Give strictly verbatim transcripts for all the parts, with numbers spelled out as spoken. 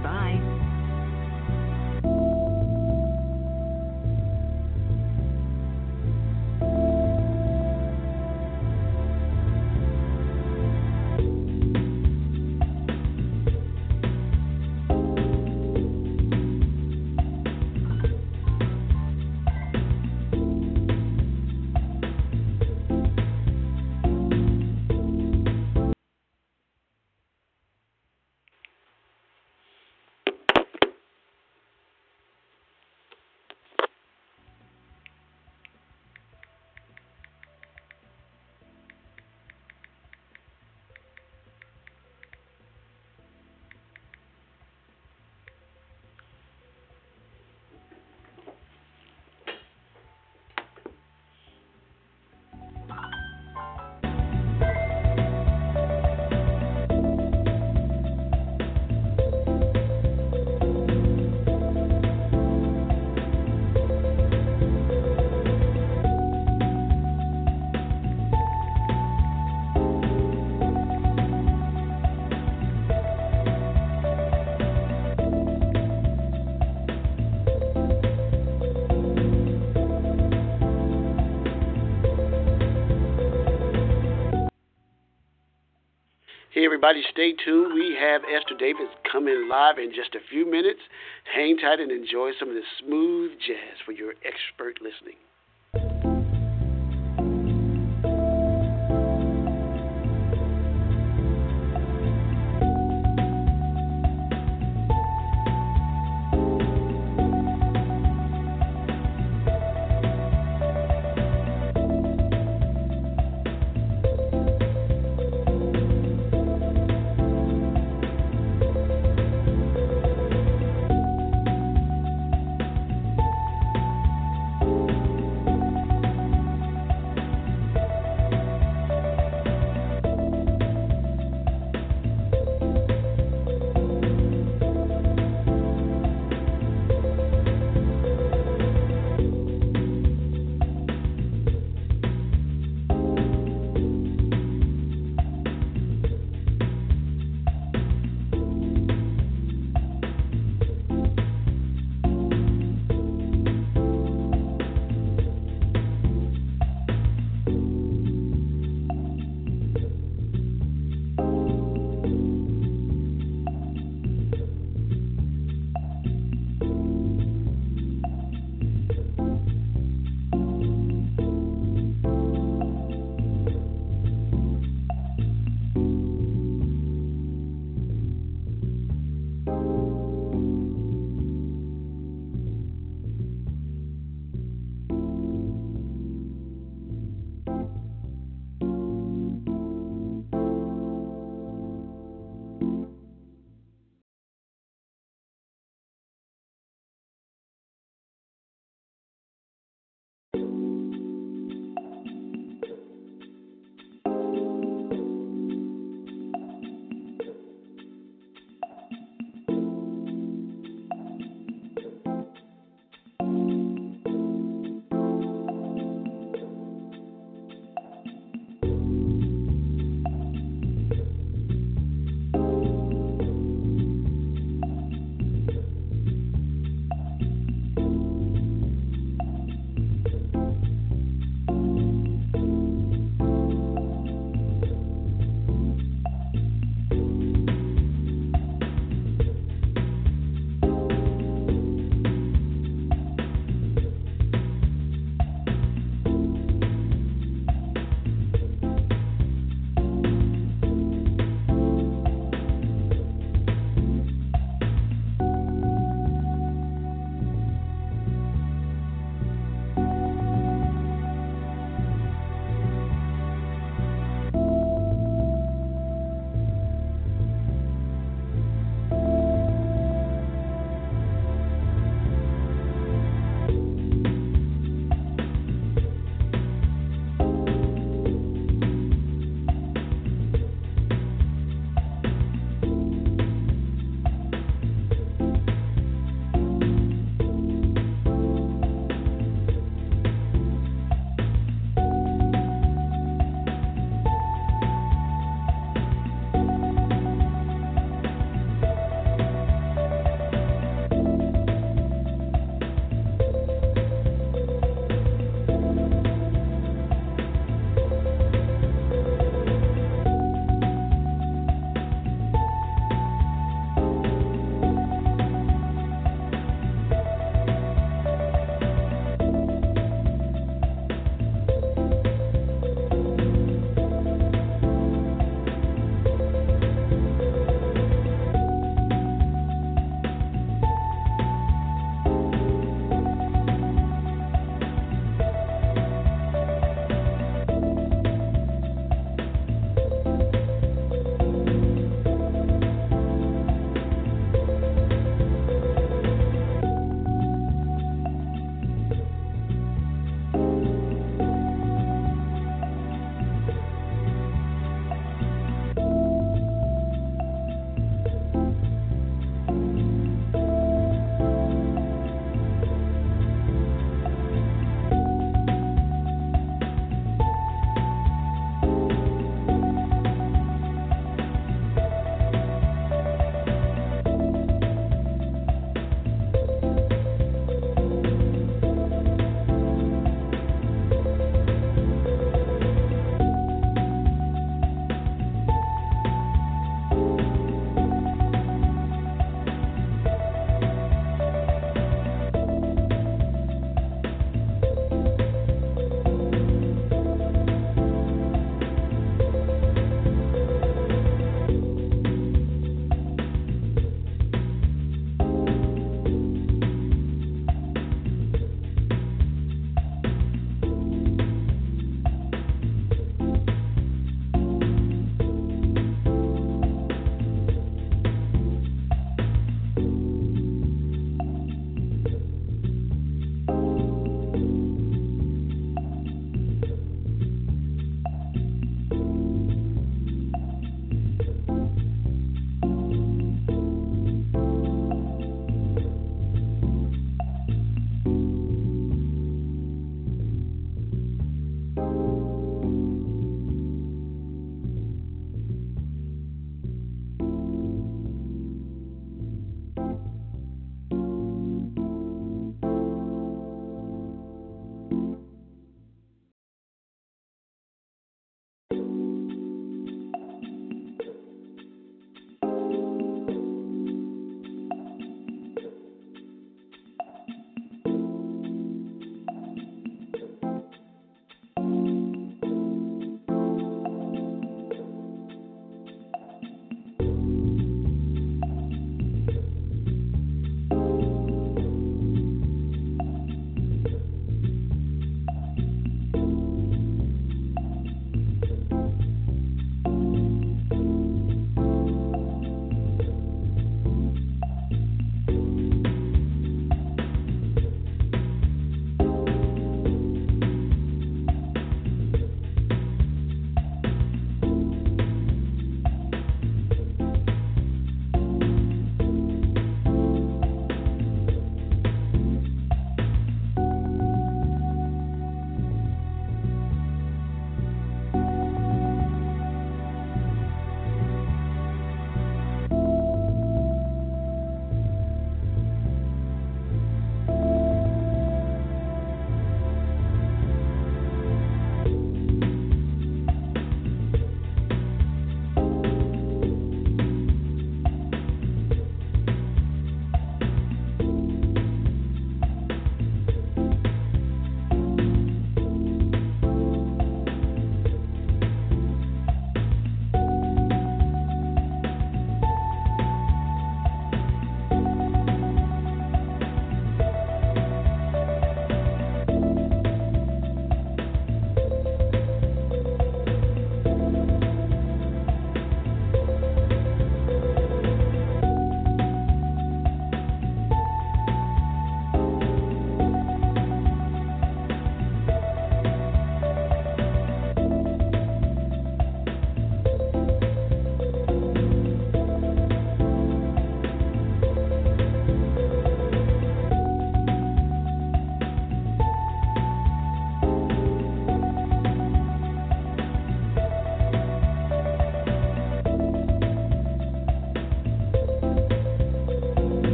Goodbye. Hey, everybody, stay tuned. We have Esther Davis coming live in just a few minutes. Hang tight and enjoy some of the smooth jazz for your expert listening.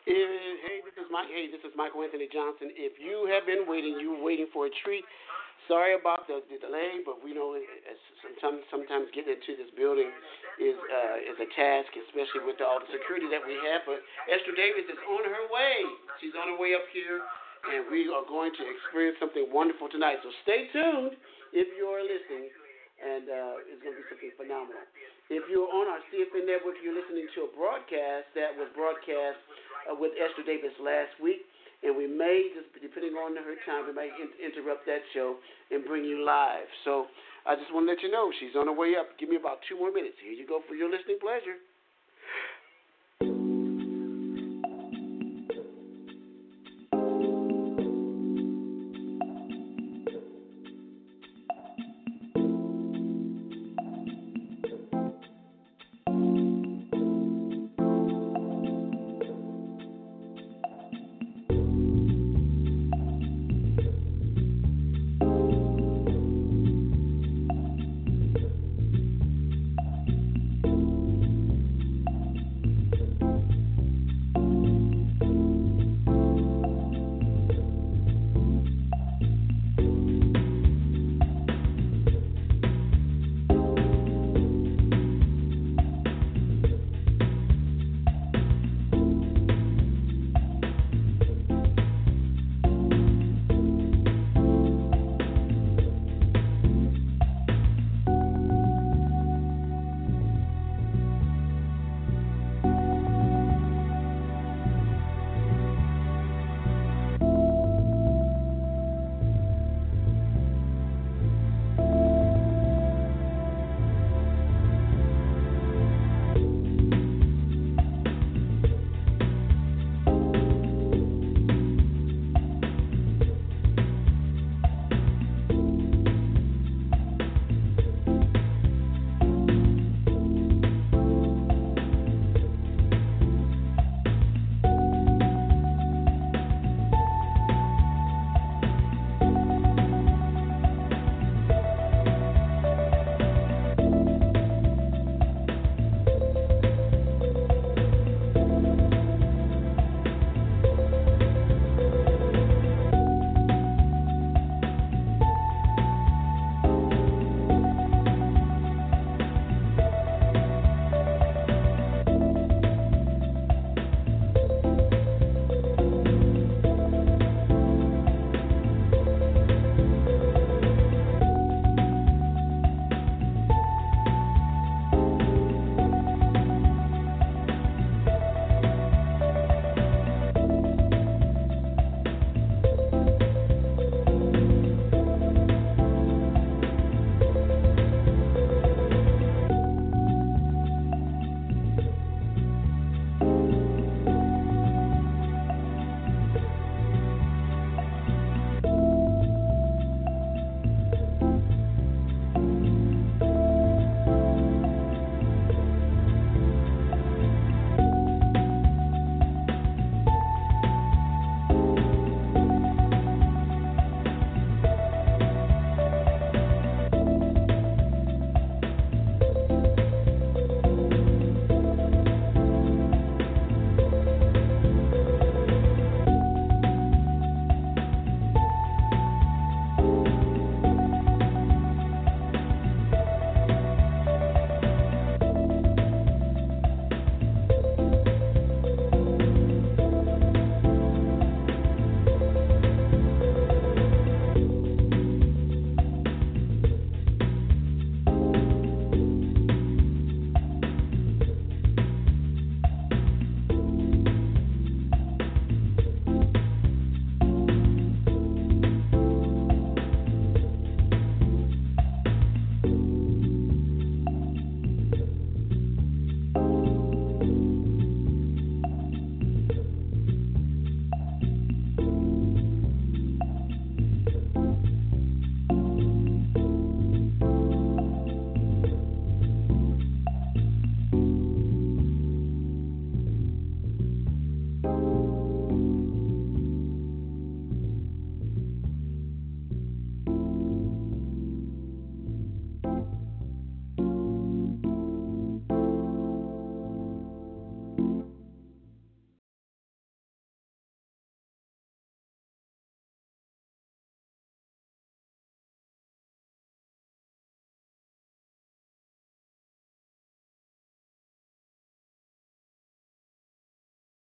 Eh, Hey, this is Mike. Hey, this is Michael Anthony Johnson. If you have been waiting, you were waiting for a treat. Sorry about the, the delay, but we know it- it's sometimes sometimes getting into this building is uh, is a task, especially with all the security that we have. But Esther Davis is on her way. She's on her way up here, and we are going to experience something wonderful tonight. So stay tuned if you are listening, and uh, it's going to be something phenomenal. If you're on our C F N network, you're listening to a broadcast that was broadcast uh, with Esther Davis last week, and we may, just depending on her time, we may in- interrupt that show and bring you live. So I just want to let you know she's on her way up. Give me about two more minutes. Here you go for your listening pleasure.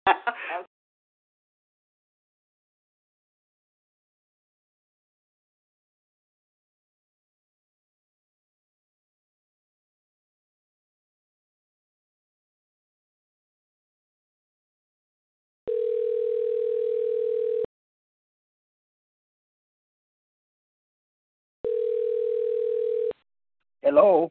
Hello.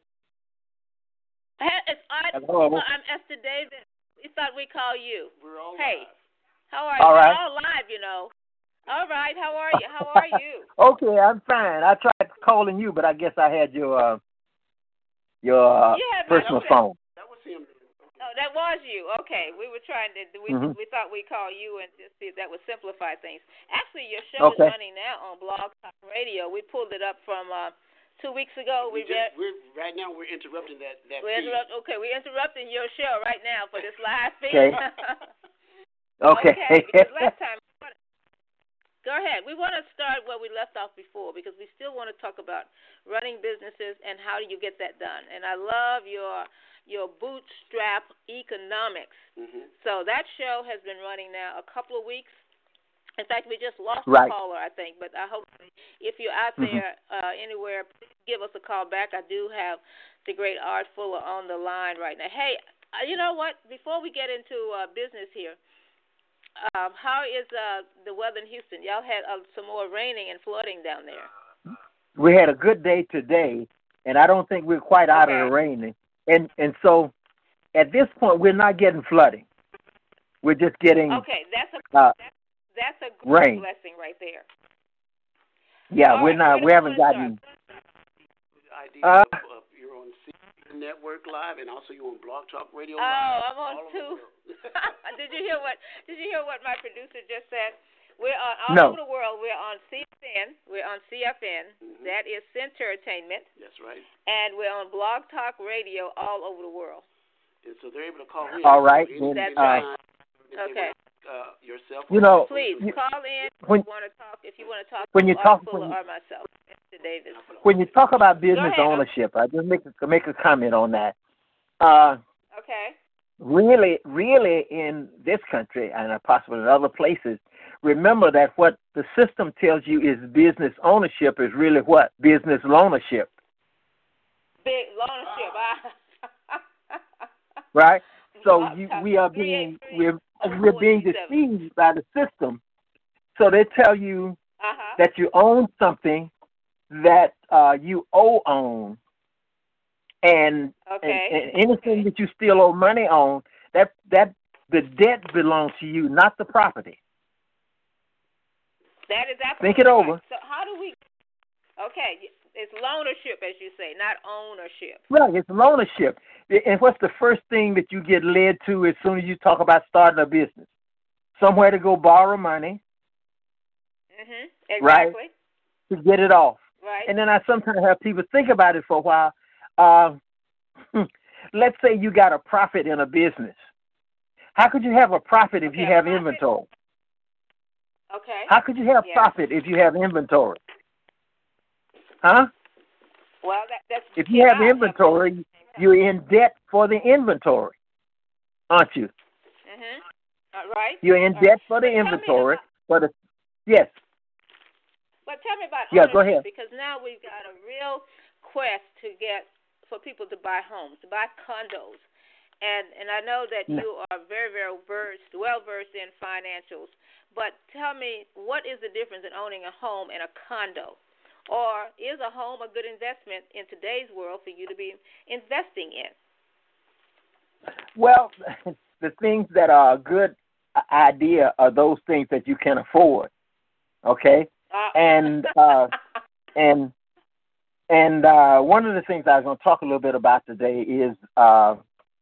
It's I, Hello. I'm Esther Davis. We thought we'd call you. We're all hey, live. How are all you? Right. We're all live, you know. All right. How are you? How are you? Okay, I'm fine. I tried calling you, but I guess I had your uh, your uh, you personal my, phone. That was him. Oh, that was you. Okay. We were trying to. We mm-hmm. we thought we'd call you and just see if that would simplify things. Actually, your show okay. is running now on Blog Talk Radio. We pulled it up from. Uh, Two weeks ago, we, we just, we're right now we're interrupting that that. We're interrupt, okay, we're interrupting your show right now for this live feed. Okay. okay. okay. Because last time, go ahead. We want to start where we left off before because we still want to talk about running businesses and how do you get that done. And I love your your bootstrap economics. Mm-hmm. So that show has been running now a couple of weeks. In fact, we just lost right. a caller, I think. But I hope if you're out there mm-hmm. uh, anywhere, please give us a call back. I do have the great Art Fuller on the line right now. Hey, uh, you know what? Before we get into uh, business here, um, how is uh, the weather in Houston? Y'all had uh, some more raining and flooding down there. We had a good day today, and I don't think we're quite out okay. of the rain. And and so at this point, we're not getting flooding. We're just getting okay. That's a uh, that's, that's a great rain. blessing right there. Yeah, All we're right, not. We haven't gotten. Uh, of, of, you're on C Network Live, and also you're on Blog Talk Radio. Oh, Live, I'm on two. Did you hear what? Did you hear what my producer just said? We're on all no. over the world. We're on C F N. We're on C F N. Mm-hmm. That is Center Entertainment. That's right. And we're on Blog Talk Radio all over the world. And so they're able to call in. All right. So That's uh, right. Okay. Uh, yourself. You know, please you, call in when, if you want to talk. If you want to talk when to you talk, Fuller when you, or myself, Mister Davis. When you talk about business ahead, ownership, I just make a, make a comment on that. Uh, okay. Really, really, in this country and possibly in other places, remember that what the system tells you is business ownership is really what? Business loanership. Big loanership. Right? So you, we are being we're we're being deceived by the system. So they tell you uh-huh. that you own something that uh, you owe on, and, okay. and, and anything okay. that you still owe money on, that that the debt belongs to you, not the property. That is absolutely Think it over. Right. So how do we? Okay, it's loanership, as you say, not ownership. Right, it's loanership. And what's the first thing that you get led to as soon as you talk about starting a business? Somewhere to go borrow money. Mhm. Exactly. Right. To get it off. Right. And then I sometimes have people think about it for a while. Uh, let's say you got a profit in a business. How could you have a profit if okay, you have profit. inventory? Okay. How could you have yeah. profit if you have inventory? Huh? Well, that, that's if you have inventory, have you're in debt for the inventory, aren't you? Mhm. Uh, right. You're in All debt right. for the but inventory, about, for the yes. But tell me about yeah, ownership, go ahead. because now we've got a real quest to get for people to buy homes, to buy condos, and and I know that yeah. you are very very versed, well versed in financials. But tell me, what is the difference in owning a home and a condo? Or is a home a good investment in today's world for you to be investing in? Well, the things that are a good idea are those things that you can afford. Okay, uh, and uh, and and uh, one of the things I was going to talk a little bit about today is, uh,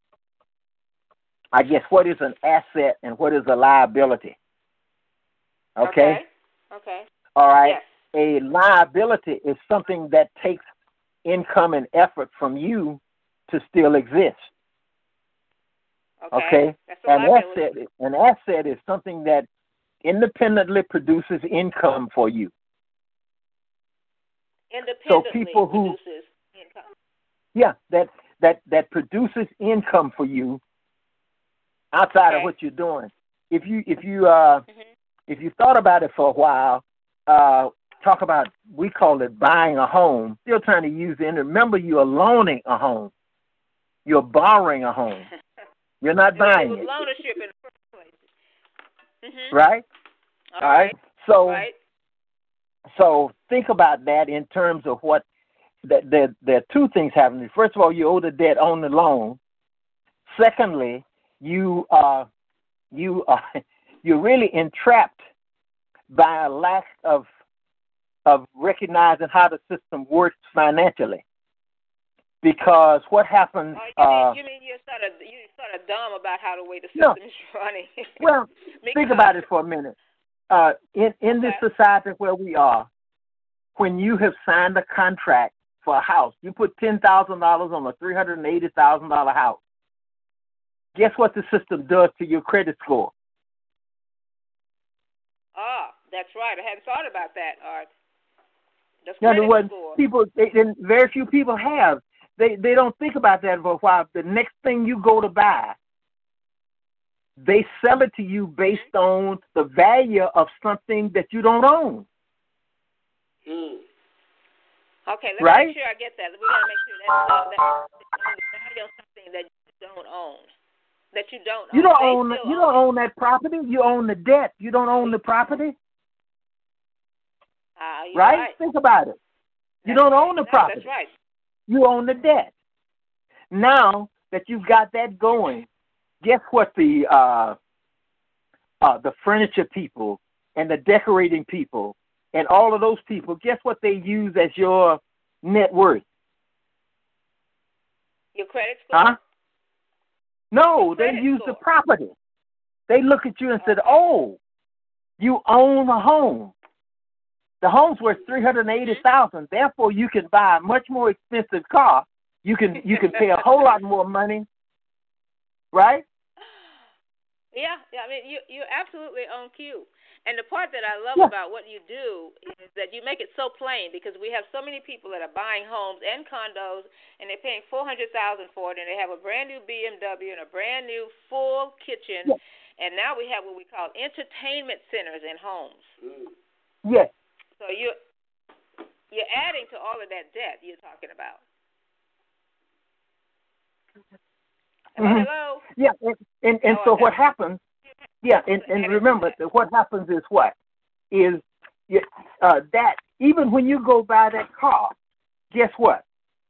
I guess, what is an asset and what is a liability. Okay. Okay. okay. All right. Yes. A liability is something that takes income and effort from you to still exist. Okay. okay? That's An liability. asset, an asset is something that independently produces income for you. Independently so people who, produces income. Yeah, that that that produces income for you outside okay. of what you're doing. if you if you uh, Mhm. if you thought about it for a while, uh, talk about, we call it buying a home. Still trying to use it. And remember, you are loaning a home. You're borrowing a home. You're not It buying was it. loanership in the first place. Mhm. Right? All All right. right. So Right. so think about that in terms of what that there, there are two things happening. First of all, you owe the debt on the loan. Secondly, you uh you are you're really entrapped by a lack of of recognizing how the system works financially. Because what happens? Oh, you mean Uh, you mean you're sort of you sort of dumb about how the way the no. system is running. Well, think about it for a minute. Uh, in in this Okay. society where we are, when you have signed a contract for a house, you put ten thousand dollars on a three hundred and eighty thousand dollar house. Guess what the system does to your credit score? Ah, that's right. I hadn't thought about that, Art. The In other credit words, score. people, they, and very few people have. They they don't think about that for a while. The next thing you go to buy, they sell it to you based on the value of something that you don't own. Mm. Okay, let's Right? make sure I get that. We gotta make sure that's uh, that on the value of something that you don't own. That you don't own. You don't They own still you don't own own that property. You own the debt. You don't own the property. Ah, you're Right? right. Think about it. You That's don't right. own the No, property. That's right. You own the debt. Now that you've got that going, guess what the uh, uh, the furniture people and the decorating people and all of those people, guess what they use as your net worth? Your credit score. Huh? No, Your they credit use score. the property. They look at you and said, "Oh, you own a home. The home's worth three hundred and eighty thousand. Therefore, you can buy a much more expensive car. You can you can pay a whole lot more money, right?" Yeah, yeah. I mean, you you're absolutely on cue. And the part that I love Yeah. about what you do is that you make it so plain, because we have so many people that are buying homes and condos and they're paying four hundred thousand dollars for it, and they have a brand new B M W and a brand new full kitchen, Yeah. and now we have what we call entertainment centers in homes. Mm. Yes. So you you're adding to all of that debt you're talking about. Hello, Mhm. hello. Yeah, and and, and Oh, so okay. what happens? Yeah, and, and remember that what happens is what is uh, that even when you go buy that car, guess what?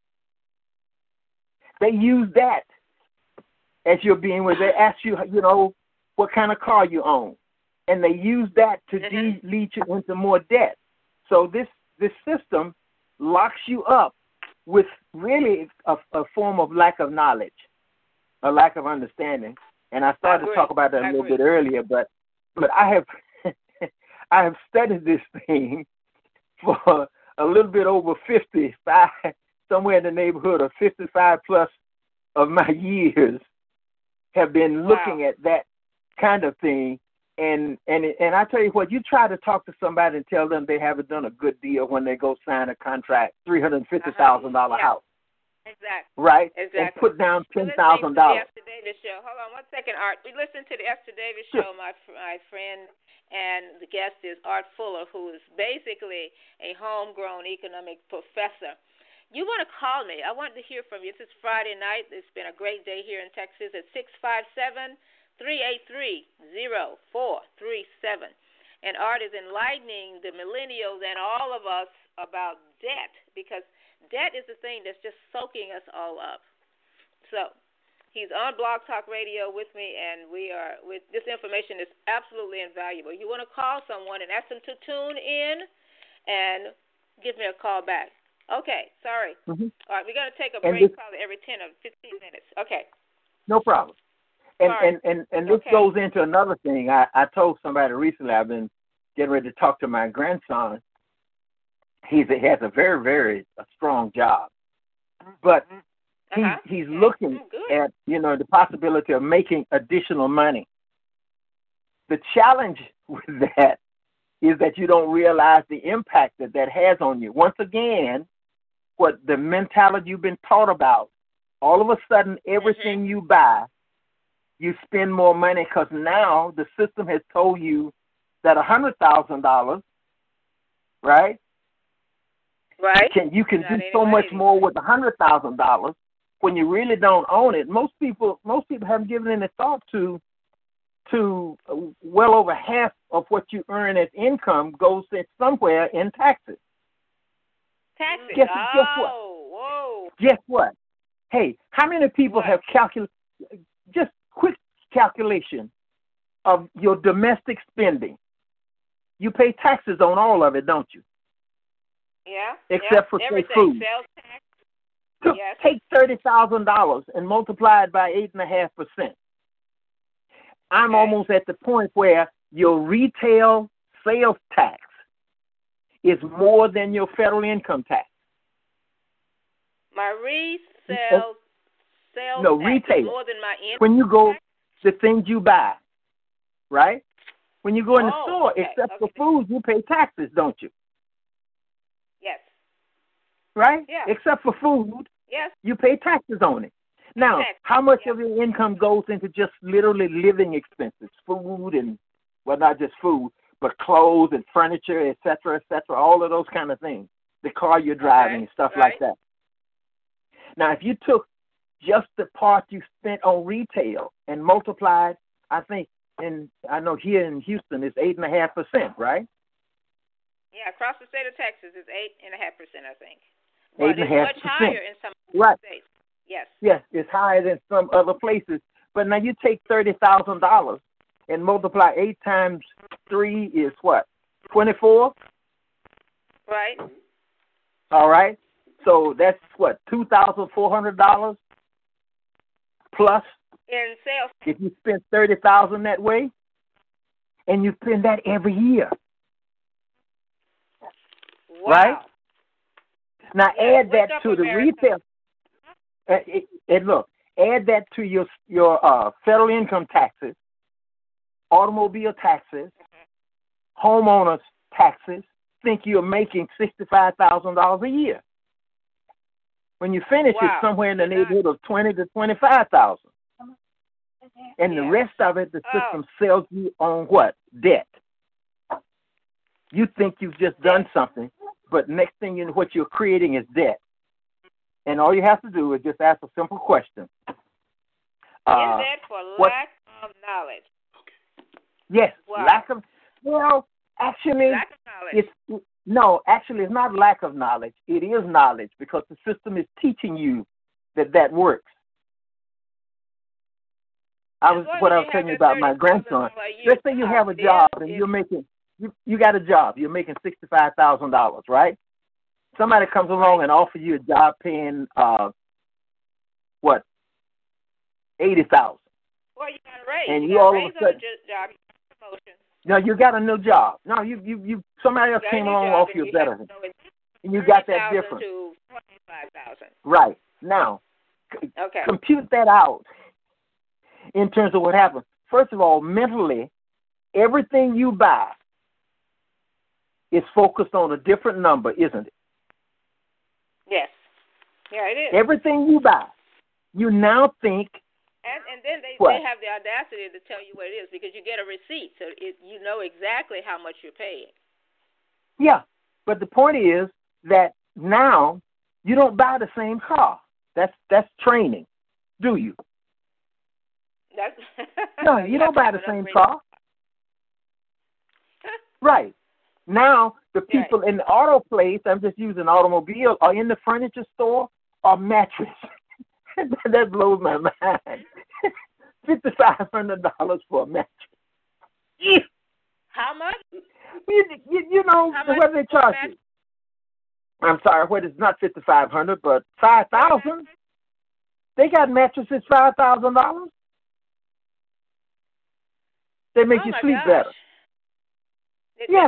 They use that as you're being where they ask you, you know, what kind of car you own, and they use that to Mhm. de- lead you into more debt. So this this system locks you up with really a, a form of lack of knowledge, a lack of understanding. And I started to agree. talk about that a I little agree. bit earlier, but but I have I have studied this thing for a little bit over fifty-five, somewhere in the neighborhood of fifty-five plus of my years have been looking Wow. at that kind of thing. And and and I tell you what, you try to talk to somebody and tell them they haven't done a good deal when they go sign a contract, three hundred fifty thousand dollar Uh-huh. Yeah. house, Exactly. right? Exactly. And put down Well, ten let's thousand listen to the dollars. Esther Davis show. Hold on one second, Art. We listened to the Esther Davis Sure. show. My my friend and the guest is Art Fuller, who is basically a homegrown economic professor. You want to call me? I want to hear from you. This is Friday night. It's been a great day here in Texas at six five seven, three eight three, zero four three seven. And Art is enlightening the millennials and all of us about debt, because debt is the thing that's just soaking us all up. So he's on Blog Talk Radio with me, and we are with this information is absolutely invaluable. You want to call someone and ask them to tune in and give me a call back. Okay, sorry. Mm-hmm. All right, we're going to take a And break this- probably every ten or fifteen minutes. Okay. No problem. And Sorry. and, and, and this Okay. goes into another thing. I, I told somebody recently, I've been getting ready to talk to my grandson. He's a, he has a very, very a strong job. But he's, Uh-huh. he's Okay. looking Mm, good. at, you know, the possibility of making additional money. The challenge with that is that you don't realize the impact that that has on you. Once again, what the mentality you've been taught about, all of a sudden, everything Mhm. you buy, you spend more money because now the system has told you that one hundred thousand dollars, right? Right. Can, you can Not do any so much money. more with one hundred thousand dollars when you really don't own it. Most people, most people haven't given any thought to, to well over half of what you earn as income goes in somewhere in taxes. Taxes. Guess, oh, guess what? whoa. Guess what? Hey, how many people What? have calculated, just quick calculation of your domestic spending? You pay taxes on all of it, don't you? Yeah. Except yep. for, say, everything. food. Sales tax. So Yes. take thirty thousand dollars and multiply it by eight and a half percent. I'm Okay. almost at the point where your retail sales tax is more than your federal income tax. My resale sales No, tax retail. is more than my income. When you go, tax? the things you buy, right? When you go in the Oh, store, okay, except for okay. food, you pay taxes, don't you? Yes. Right? Yeah. Except for food, Yes. you pay taxes on it. Now, Tax. how much Yeah. of your income goes into just literally living expenses, food and, well, not just food, but clothes and furniture, et cetera, et cetera, all of those kind of things, the car you're driving Okay, and stuff right. like that. Now, if you took just the part you spent on retail and multiplied, I think, and I know here in Houston it's eight and a half percent, right? Yeah, across the state of Texas is eight and a half percent, I think. Eight But and a it's half much percent. higher in some Right. states. Yes. Yes, it's higher than some other places. But now you take thirty thousand dollars and multiply eight times three is what? Twenty-four. Right. All right. So that's what, two thousand four hundred dollars plus In sales. if you spend thirty thousand that way, and you spend that every year. Wow. Right? Now Yeah, add wake that up, to the America. retail. Uh, it- And look, add that to your your uh, federal income taxes, automobile taxes, homeowners taxes. Think you're making sixty-five thousand dollars a year. When you finish, Wow. it's somewhere in the neighborhood of twenty to twenty-five thousand. And the Yeah. rest of it, the Oh. system sells you on what? Debt. You think you've just done something, but next thing you know, what you're creating is debt. And all you have to do is just ask a simple question. Is Uh, that for what- lack of knowledge? yes, Wow. lack of, well, actually, Lack of knowledge. it's, no, actually, it's not lack of knowledge. It is knowledge because the system is teaching you that that works. I was As long what as I you was have telling you that about my thirty thousand grandson. dollars a year Let's say you have a then job and it's- you're making you you got a job. You're making sixty five thousand dollars, right? Somebody comes along and offers you a job paying uh what eighty thousand. Well, you got a raise. And you, you got all a of a raise on the sudden- jo- job, you got a promotion. No, you got a new job. No, you you you somebody else You got a came new along and job offered you and a better have one. to go in And you got that thirty thousand difference. to twenty-five thousand. Right. Now, c- Okay. compute that out in terms of what happens. First of all, mentally, everything you buy is focused on a different number, isn't it? Yes. Yeah, it is. Everything you buy, you now think, And and then they, What? they have the audacity to tell you what it is because you get a receipt, so it, you know exactly how much you're paying. yeah. But the point is that now you don't buy the same car. That's that's training, do you? That's No, you don't buy the same car. Right. Now, the people in the auto place, I'm just using automobile, or in the furniture store, are mattress. That blows my mind. fifty-five hundred dollars for a mattress. Yeah. How much? You, you, you know, How much what they for a charge mattress? you. I'm sorry, what is not fifty-five hundred dollars, but five thousand dollars? They got mattresses five thousand dollars. They make Oh, you my sleep gosh. better. It- Yes.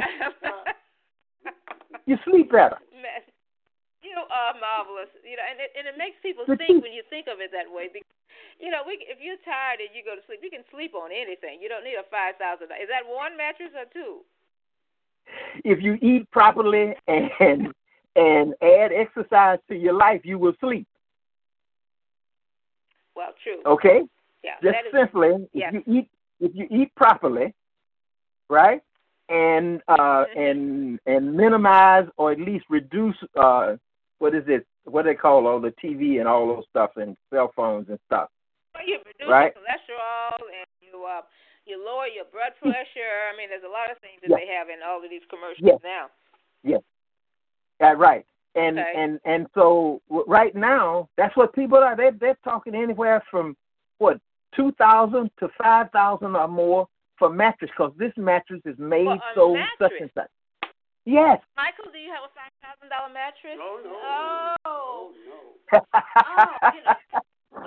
You sleep better. Man, you are marvelous. You know, and it, and it makes people The think truth- when you think of it that way. Because, you know, we if you're tired and you go to sleep, you can sleep on anything. You don't need a five thousand. Is that one mattress or two? If you eat properly and and add exercise to your life, you will sleep. Well, true. Okay? Yeah, just that is, simply, yes. if you eat if you eat properly, right, and uh, mm-hmm. and and minimize or at least reduce uh, what is it? What they call all the T V and all those stuff and cell phones and stuff. Well, you reduce right? your cholesterol and you uh, you lower your blood pressure. I mean, there's a lot of things that yes. they have in all of these commercials yes. now. Yes. Yeah, right. And okay. and and so right now, that's what people are. They they're talking anywhere from what two thousand to five thousand or more for mattress, because this mattress is made well, so mattress. such and such. Yes. Michael, do you have a five thousand dollar mattress? No, no. Oh, no. oh,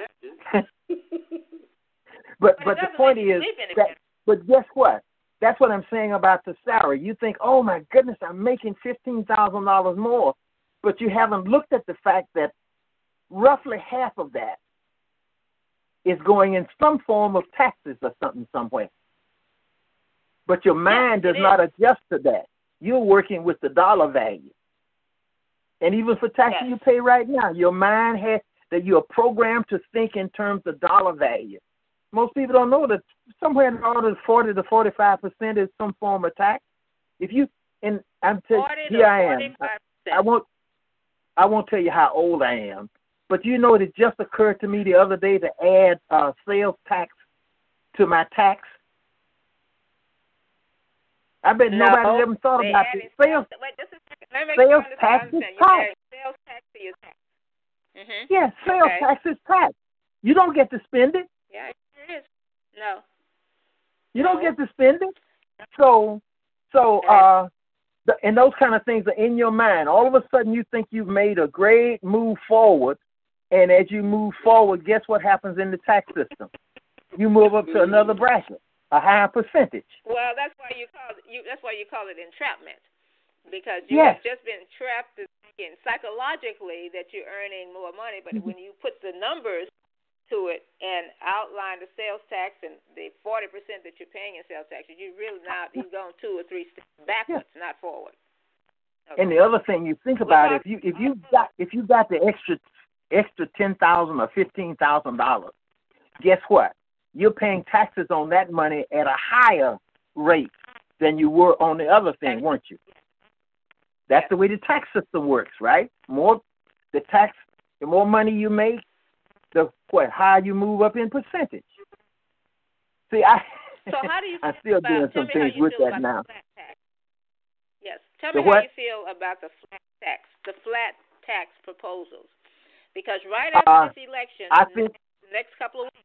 but but but the point is that, but guess what? That's what I'm saying about the salary. You think, oh my goodness, I'm making fifteen thousand dollars more, but you haven't looked at the fact that roughly half of that is going in some form of taxes or something somewhere. But your mind yes, does not adjust to that. You're working with the dollar value. And even for taxes yes. you pay right now, your mind has that you're programmed to think in terms of dollar value. Most people don't know that somewhere in the order of forty to forty-five percent is some form of tax. If you and I'm telling you, here I am. I, I won't I won't tell you how old I am, but you know it just occurred to me the other day to add uh, sales tax to my tax. I bet no, nobody ever thought about it. Sales, wait, just a second. Let me make sales sure tax is You're tax. Sales tax to your tax. Mm-hmm. Yes, sales okay. tax is tax. You don't get to spend it. Yeah, it is. No. You no. don't get to spend it. So, so, uh, the, and those kind of things are in your mind. All of a sudden, you think you've made a great move forward, and as you move forward, guess what happens in the tax system? You move up to another bracket, a higher percentage. Well, that's why you call it. You, that's why you call it entrapment, because you yes. have just been trapped in psychologically that you're earning more money. But when you put the numbers to it and outline the sales tax and the forty percent that you're paying in sales tax, you really now you've gone two or three steps backwards, yeah. not forward. Okay. And the other thing you think about, if you if you got if you got the extra extra ten thousand or fifteen thousand dollars, guess what? You're paying taxes on that money at a higher rate than you were on the other thing, weren't you? That's yes. the way the tax system works, right? More the tax, the more money you make, the what higher you move up in percentage. See, I so how do you I'm still about, doing some things with that now. Yes, tell the me what? how you feel about the flat tax, the flat tax proposals, because right after uh, this election, I think the next couple of weeks.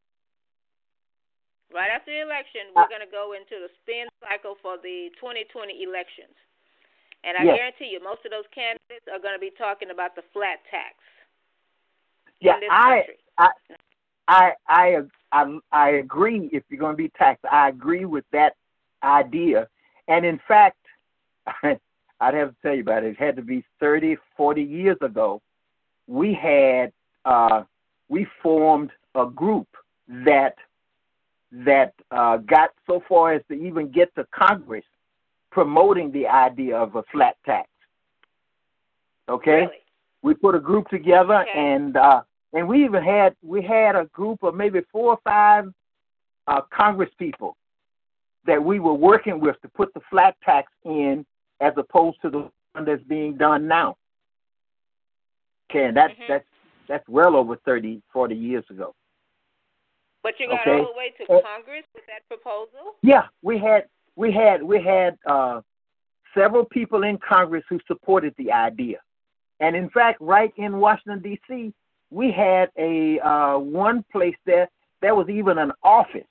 Right after the election, we're going to go into the spin cycle for the twenty twenty elections. And I yes. guarantee you, most of those candidates are going to be talking about the flat tax. Yeah, in this I, country. I, I, I, I, I agree. If you're going to be taxed, I agree with that idea. And in fact, I'd have to tell you about it. It had to be thirty, forty years ago. We had, uh, we formed a group that. that uh, got so far as to even get to Congress promoting the idea of a flat tax. Okay? Really? We put a group together, okay. and uh, and we even had we had a group of maybe four or five uh, Congress people that we were working with to put the flat tax in, as opposed to the one that's being done now. Okay, and that's mm-hmm. that's that's well over thirty, forty years ago. But you got okay. all the way to uh, Congress with that proposal? Yeah, we had we had we had uh, several people in Congress who supported the idea, and in fact, right in Washington D C, we had a uh, one place there. There was even an office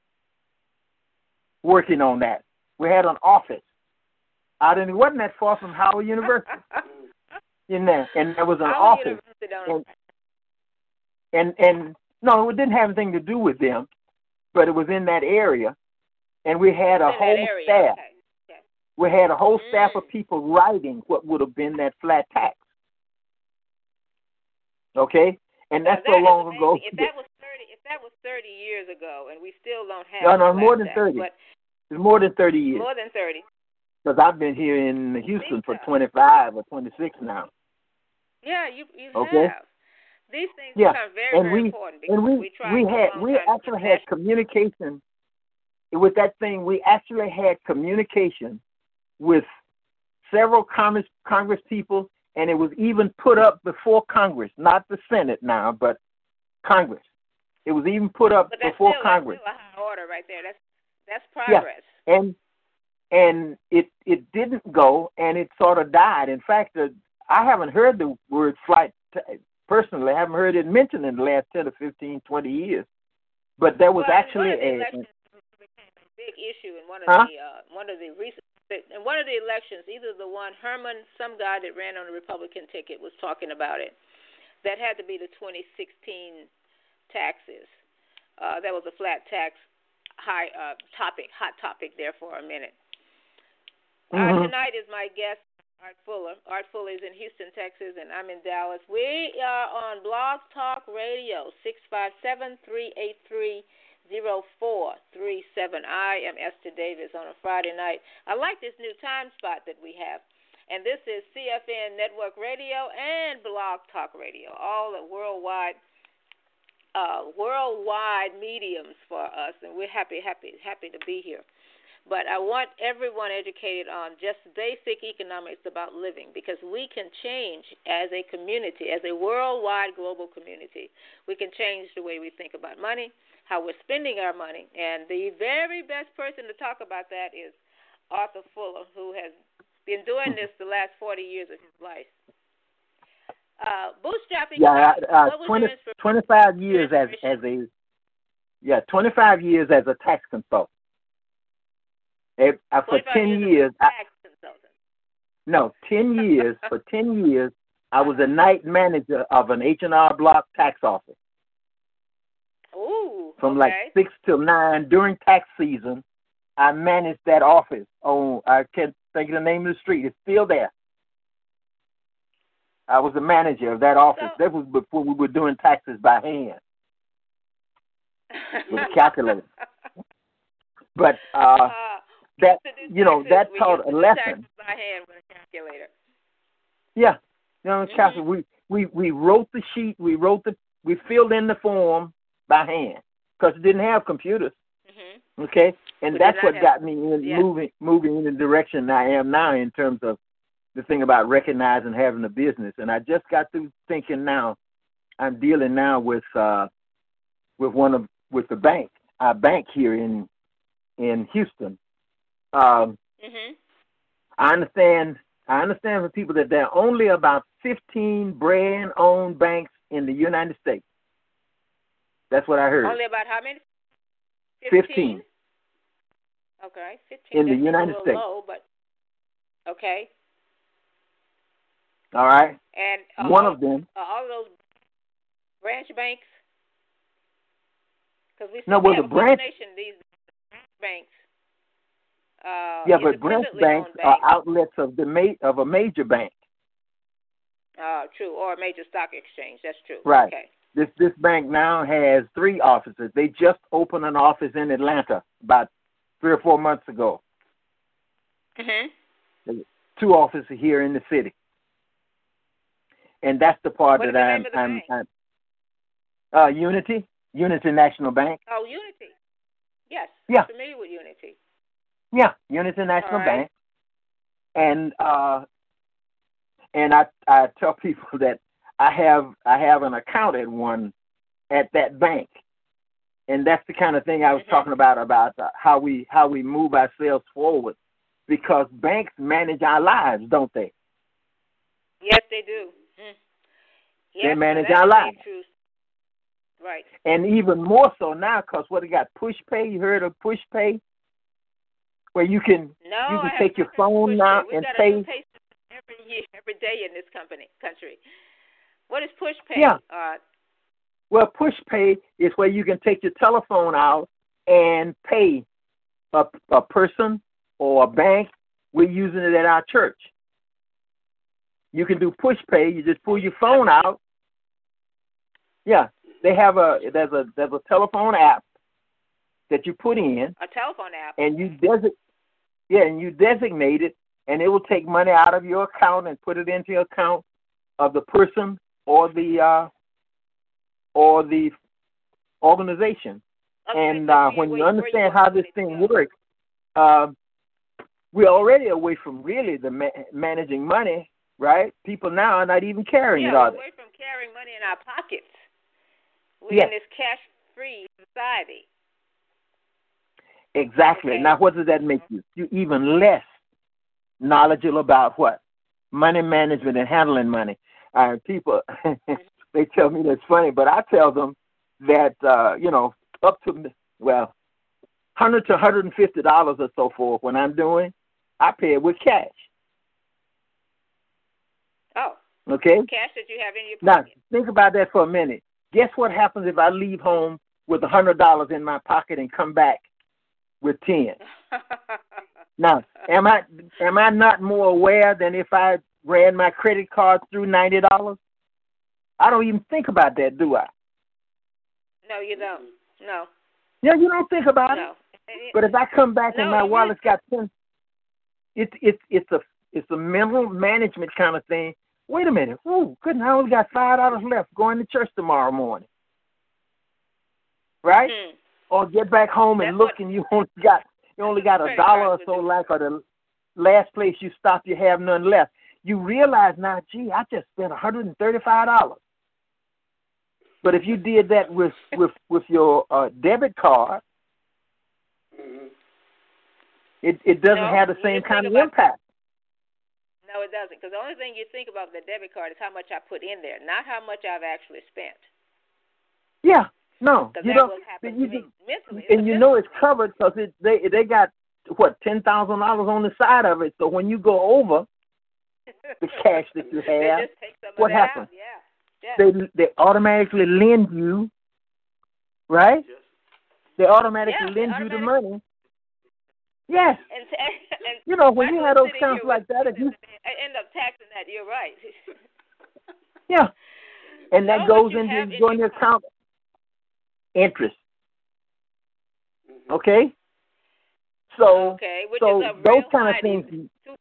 working on that. We had an office out in it wasn't that far from Howard University. in there, and there was an Howard office. And, and and no, it didn't have anything to do with them, but it was in that area, and we had a whole staff. Okay. Okay. We had a whole mm. staff of people writing what would have been that flat tax. Okay, and that's that so long ago. If that was thirty, if that was thirty years ago, and we still don't have no, no, flat more than tax, thirty. But it's more than thirty years. More than thirty. Because I've been here in Houston for twenty-five or twenty-six now. Yeah, you you okay. have. these things yeah, become very, and very we important because and we we try we for a had long we time to actually keep had national. communication with that thing. We actually had communication with several Congress Congress people, and it was even put up before Congress, not the Senate now, but Congress. It was even put up But that's before still Congress. that's still a high order right there. That's that's Yeah, progress. and and it it didn't go, and it sort of died. In fact, uh, I haven't heard the word flight t- personally. I haven't heard it mentioned in the last ten or fifteen, twenty years. But there was well, actually one of the a elections became a big issue in one of huh? the uh, one of the recent in one of the elections. Either the one Herman, some guy that ran on the Republican ticket, was talking about it. That had to be the twenty sixteen taxes. Uh, that was a flat tax, high uh, topic, hot topic there for a minute. Mm-hmm. Uh, tonight is my guest, Art Fuller. Art Fuller is in Houston, Texas, and I'm in Dallas. We are on Blog Talk Radio, six five seven, three eight three, zero four three seven. I am Esther Davis on a Friday night. I like this new time spot that we have. And this is C F N Network Radio and Blog Talk Radio, all the worldwide uh, worldwide mediums for us, and we're happy, happy, happy to be here. But I want everyone educated on just basic economics about living, because we can change as a community, as a worldwide global community. We can change the way we think about money, how we're spending our money. And the very best person to talk about that is Arthur Fuller, who has been doing this the last forty years of his life. Uh, bootstrapping. Yeah, uh, what was twenty, your twenty-five years as as a yeah, twenty-five years as a tax consultant. It, uh, for ten years, I, no, ten years. For ten years, I was a night manager of an H and R Block tax office. Ooh, From okay. like six till nine during tax season, I managed that office. On I can't think of the name of the street. It's still there. I was the manager of that office. So, that was before we were doing taxes by hand with a calculator. But uh, uh, that you know that taught a lesson. By hand with a calculator. Yeah, you know, mm-hmm. we we we wrote the sheet. We wrote the we filled in the form by hand because it didn't have computers. Mm-hmm. Okay, and we that's what have, got me in yeah. moving moving in the direction I am now in terms of the thing about recognizing having a business. And I just got through thinking now. I'm dealing now with uh, with one of with the bank, our bank here in in Houston. Um, mm-hmm. I understand. I understand from people that there are only about fifteen brand-owned banks in the United States. That's what I heard. Only about how many? Fifteen. Fifteen. Okay, fifteen. In the That's United a little States. Low, but okay. All right. And uh, one all, of them. uh, all of those branch banks. Because we, no, we well, have the a branch combination of these banks. Uh, yeah, but branch banks, banks are outlets of the ma- of a major bank. Uh, true, or a major stock exchange. That's true. Right. Okay. This this bank now has three offices. They just opened an office in Atlanta about three or four months ago. Mm-hmm. Two offices here in the city, and that's the part what that I'm. I'm, I'm, I'm. Uh, Unity, Unity National Bank. Oh, Unity. Yes. Yeah. I'm familiar with Unity. Yeah, Unity National right. Bank, and uh, and I I tell people that I have I have an account at one at that bank, and that's the kind of thing I was mm-hmm. talking about about uh, how we how we move ourselves forward, because banks manage our lives, don't they? Yes, they do. Mm. Yes, they manage our lives. True. Right. And even more so now, because what they got, push pay. You heard of push pay? Where you can no, you can I take your phone now we and got pay. A new pay every year, every day in this company country. What is push pay? Yeah. Uh, well, push pay is where you can take your telephone out and pay a, a person or a bank. We're using it at our church. You can do push pay. You just pull your phone out. Yeah, they have a there's a there's a telephone app that you put in. A telephone app. And you desi- yeah, and you designate it, and it will take money out of your account and put it into your account of the person or the uh, or the organization. Okay, And so uh, where, when where, you where you understand want how the this money to thing go? works, uh, we're already away from really the ma- managing money, right? People now are not even carrying Yeah, it, are we're they? away from carrying money in our pockets. We're Yes, in this cash-free society. exactly. Okay. Now, what does that make you? You even less knowledgeable about what? Money management and handling money. Uh, people, they tell me that's funny, but I tell them that, uh, you know, up to, well, one hundred to one hundred fifty dollars or so forth when I'm doing, I pay it with cash. Oh. Okay? Cash that you have in your Now, pocket. think about that for a minute. Guess what happens if I leave home with one hundred dollars in my pocket and come back with ten? Now, am I am I not more aware than if I ran my credit card through ninety dollars? I don't even think about that, do I? No, you don't. No. Yeah, you don't think about No. it. But if I come back No, and my you wallet's really... got ten, it's it's it's a it's a mental management kind of thing. Wait a minute. Ooh, goodness, I only got five dollars left going to church tomorrow morning. Right? Hmm. Or get back home and That's look what, and you only got you only got a credit dollar or cards so would do. like, or the last place you stop you have none left. You realize now, gee, I just spent one hundred thirty-five dollars. But if you did that with with with your uh, debit card, Mm-hmm. it it doesn't No, have the you same just kind think of about... impact. No, it doesn't. Because the only thing you think about with the debit card is how much I put in there, not how much I've actually spent. Yeah, no, Because you that don't. will happen You to me just, mentally. It's and a you mental know it's thing. covered because it they they got what ten thousand dollars on the side of it. So when you go over the cash that you They have, just take some of what that happens? out. Yeah. Yeah. They they automatically lend you, right? Yes. They automatically Yeah, they lend you the automatically... money. Yes. And, and You know, when you Michael have is those sitting accounts here with like that, if you, I end up taxing that. You're right. yeah, and that Know goes what you into have in going your to account interest. Mm-hmm. Okay, so Okay, which so is a those real kind of high. things, Two...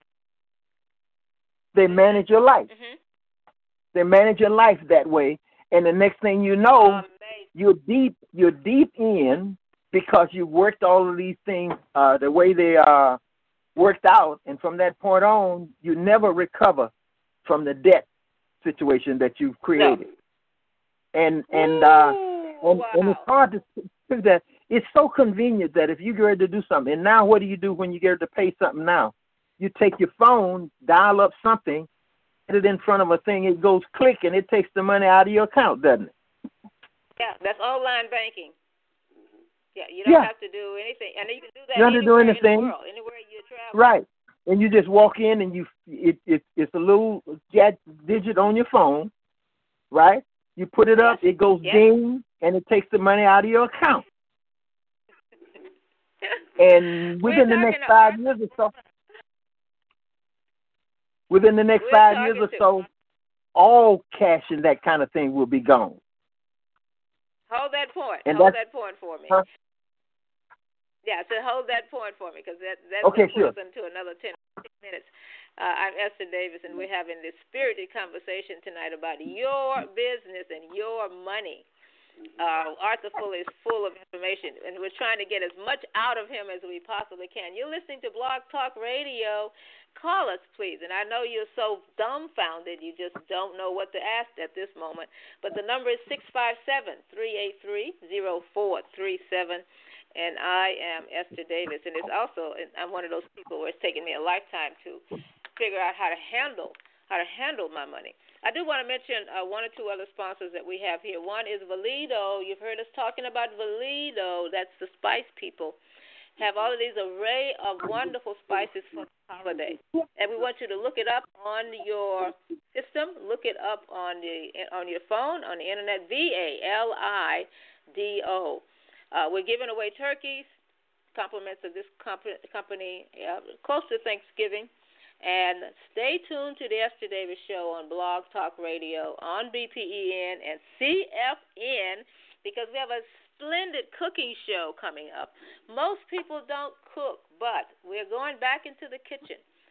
they manage your life. Mm-hmm. They manage your life that way, and the next thing you know, Amazing. you're deep you're deep in because you worked all of these things uh, the way they are worked out, and from that point on, you never recover from the debt situation that you've created. No. And and uh, Ooh, and, wow. and it's hard to do that. It's so convenient that if you get ready to do something, and now what do you do when you get ready to pay something now? You take your phone, dial up something, put it in front of a thing, it goes click, and it takes the money out of your account, doesn't it? Yeah, that's online banking. Yeah, you don't Yeah. have to do anything, and you can do that You don't have to do anywhere in the anything. world, anywhere you travel. Right. And you just walk in and you it, it it's a little jet digit on your phone, right? You put it up, Yes. it goes Yes. ding, and it takes the money out of your account. And within the next five years or so, within the next We're five years or talking so, all cash and that kind of thing will be gone. Hold that point. And hold that's- that point for me. Huh? Yeah, so hold that point for me because that that's Okay, going to sure. put us into another ten minutes. Uh, I'm Esther Davis, and we're having this spirited conversation tonight about your business and your money. Uh, Arthur Fuller is full of information, and we're trying to get as much out of him as we possibly can. You're listening to Blog Talk Radio. Call us, please. And I know you're so dumbfounded you just don't know what to ask at this moment. But the number is six five seven, three eight three, zero four three seven. And I am Esther Davis. And it's also, and I'm one of those people where it's taken me a lifetime to figure out how to handle how to handle my money. I do want to mention uh, one or two other sponsors that we have here. One is Valido. You've heard us talking about Valido. That's the spice people. Have all of these array of wonderful spices for the holiday. And we want you to look it up on your system. Look it up on the on your phone, on the internet, V A L I D O. Uh, we're giving away turkeys, compliments of this comp- company, uh, close to Thanksgiving. And stay tuned to the Esther Davis Show on Blog Talk Radio, on B P E N and C F N, because we have a splendid cooking show coming up. Most people don't cook, but we're going back into the kitchen.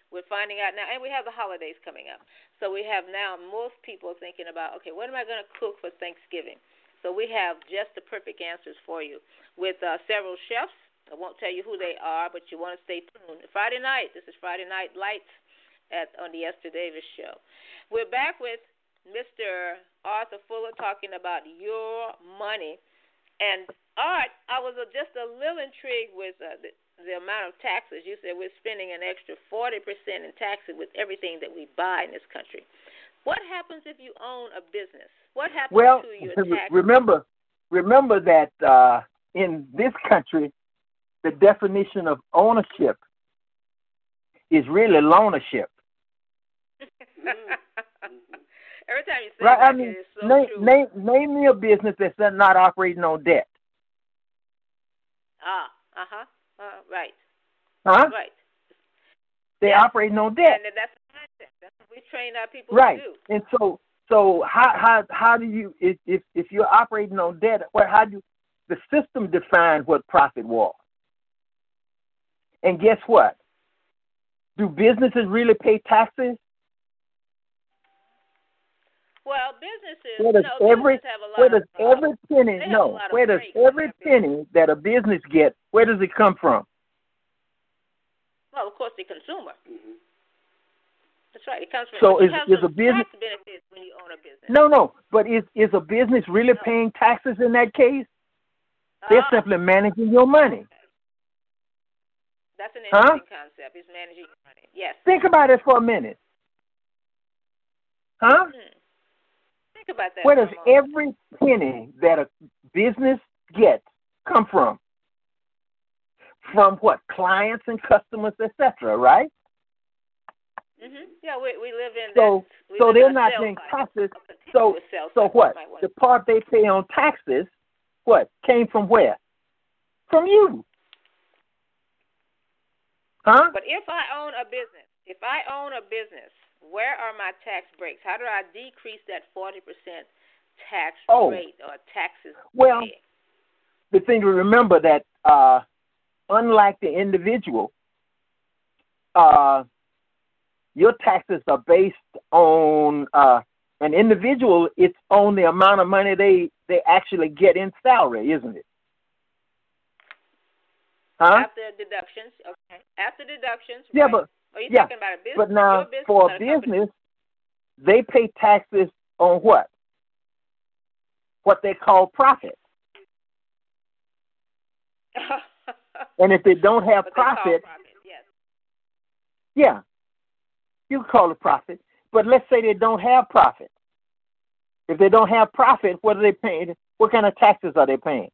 we're finding out now, and we have the holidays coming up. So we have now most people thinking about, okay, what am I going to cook for Thanksgiving? So we have just the perfect answers for you with uh, several chefs. I won't tell you who they are, but you want to stay tuned. Friday night, this is Friday Night Lights at on the Esther Davis Show. We're back with Mister Arthur Fuller talking about your money. And Art, I was just a little intrigued with uh, the the amount of taxes. You said we're spending an extra forty percent in taxes with everything that we buy in this country. What happens if you own a business? What happens well, to your taxes? Remember, remember that uh, in this country, the definition of ownership is really loanership. Every time you say right? that, I mean, it is so name, true. Name, name me a business that's not operating on debt. Ah, uh-huh. Uh, right. Huh? Right. They're yeah. operating on debt. And that's the concept. That's what we train our people right. to do. And so, so how how how do you if if, if you're operating on debt? What how do you, the system define what profit was? And guess what? Do businesses really pay taxes? Well, businesses, where does no, every businesses have a lot where does of, every penny they have no a lot of where does breaks in every their penny that a business gets, where does it come from? Well, of course, the consumer. Mm-hmm. That's right. It comes from. So it is comes is from a business tax benefits when you own a business? No, no. But is is a business really no. paying taxes in that case? They're uh, simply managing your money. That's an huh? interesting concept. It's managing your money. Yes. Think about it for a minute. Huh? Hmm. Think about that. Where for does a moment. every penny that a business gets come from? From what? Clients and customers, et cetera, right? Mhm. Yeah, we we live in so that. We so live they're in a not cell paying cycle, taxes. a So continuous cell so cycle, what? you might want The to- part they pay on taxes, what came from where? From you. Huh? But if I own a business, if I own a business, where are my tax breaks? How do I decrease that forty percent tax Oh. rate or taxes? Well, paid? the thing to remember that uh, unlike the individual, uh, your taxes are based on uh, an individual. It's on the amount of money they, they actually get in salary, isn't it? Huh? After deductions, okay. After deductions, Yeah, right? but Are you yeah, talking about a business? but now Your business, for not a a company? business, they pay taxes on what? What they call profit. And if they don't have What they call profit, profit, yes. yeah, you can call it profit. But let's say they don't have profit. If they don't have profit, what are they paying? What kind of taxes are they paying?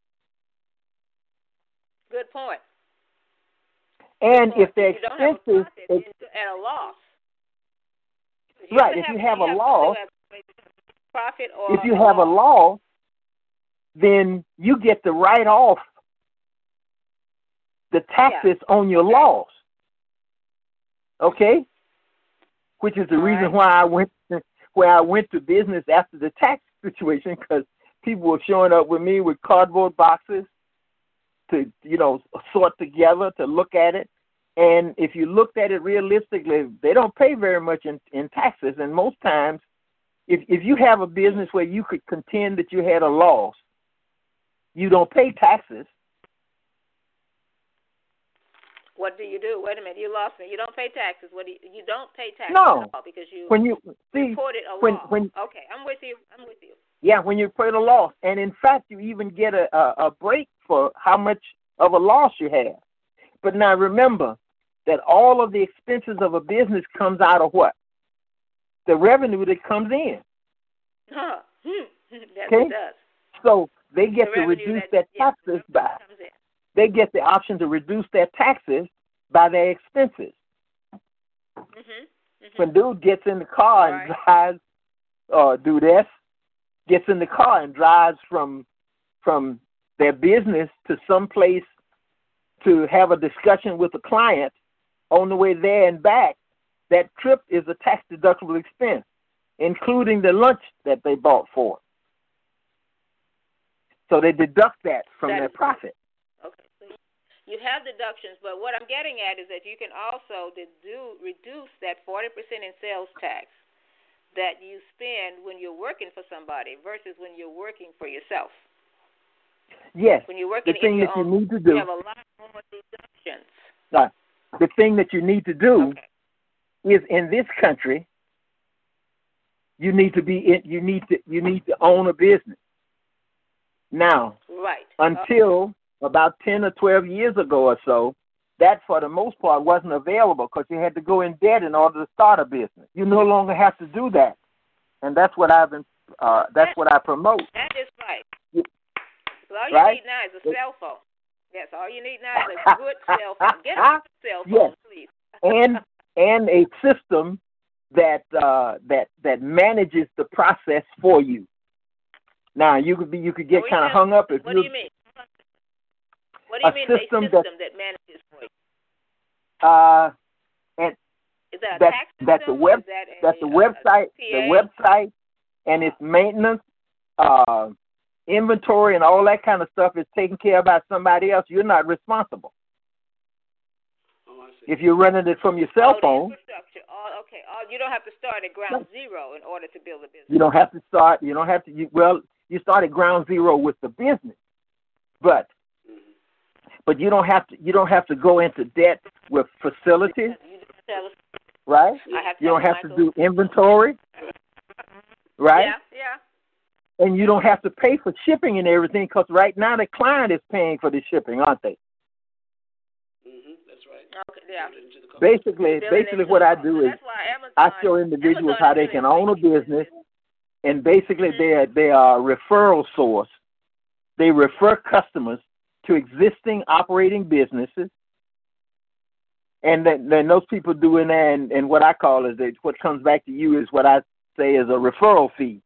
Good point. And Good if their point. You don't have a expenses, profit, if, it's at a loss. You right? have If have, you have you a have loss, profit or if you a have loss. a loss, then you get to write off the taxes yeah. on your okay. loss. Okay, which is the All reason right. why I went to, where I went to business after the tax situation, because people were showing up with me with cardboard boxes to, you know, sort together, to look at it. And if you looked at it realistically, they don't pay very much in, in taxes. And most times, if if you have a business where you could contend that you had a loss, you don't pay taxes. What do you do? Wait a minute, you lost me. You don't pay taxes. What do you, you don't pay taxes no. at all because you when you see reported a when, loss. When, okay, I'm with you. I'm with you. Yeah, when you pay a loss, and in fact, you even get a, a, a break for how much of a loss you have. But now remember that all of the expenses of a business comes out of what? The revenue that comes in. Huh. Yes, okay? It does. So they get the to reduce that, their yeah, taxes the by. They get the option to reduce their taxes by their expenses. Mm-hmm. Mm-hmm. When dude gets in the car right. and drives, or do this, gets in the car and drives from from their business to some place to have a discussion with a client, on the way there and back, that trip is a tax-deductible expense, including the lunch that they bought for. So they deduct that from that their profit. Okay. So You have deductions, but what I'm getting at is that you can also dedu- reduce that forty percent in sales tax that you spend when you're working for somebody versus when you're working for yourself. Yes. When you're working the thing in your that own, you need to do. you have a lot more deductions. Uh, the thing that you need to do okay. is in this country, you need to be in, you need to you need to own a business. Now, right. until okay. about ten or twelve years ago or so, that for the most part wasn't available because you had to go in debt in order to start a business. You no longer have to do that, and that's what I've been. Uh, that's that, what I promote. That is right. You, so all you right? need now is a cell phone. Yes, all you need now is a good cell phone. Get a good cell phone, yes. please. and and a system that uh, that that manages the process for you. Now you could be you could get kind of hung up if what you. What do you mean? What do you mean system a system that, that manages for you? Uh, and is that a that, tax that the web that, a, that the uh, website the website and its maintenance, uh, inventory, and all that kind of stuff is taken care of by somebody else. You're not responsible. Oh, I see. If you're running it from your cell oh, phone. The infrastructure. Oh, okay. Oh, you don't have to start at ground zero in order to build a business. You don't have to start. You don't have to. You, well, you start at ground zero with the business, but mm-hmm. but you don't have to. You don't have to go into debt with facilities, right? I have to you don't have Michael. to do inventory, right? Yeah, yeah. And you don't have to pay for shipping and everything because right now the client is paying for the shipping, aren't they? Mm-hmm. That's right. Okay, yeah. Basically, basically what I do is Amazon, I show individuals Amazon how they really can own a business, and basically mm-hmm. they are, they are a referral source. They refer customers to existing operating businesses, and then, then those people doing that, and, and what I call is that what comes back to you is what I say is a referral fee.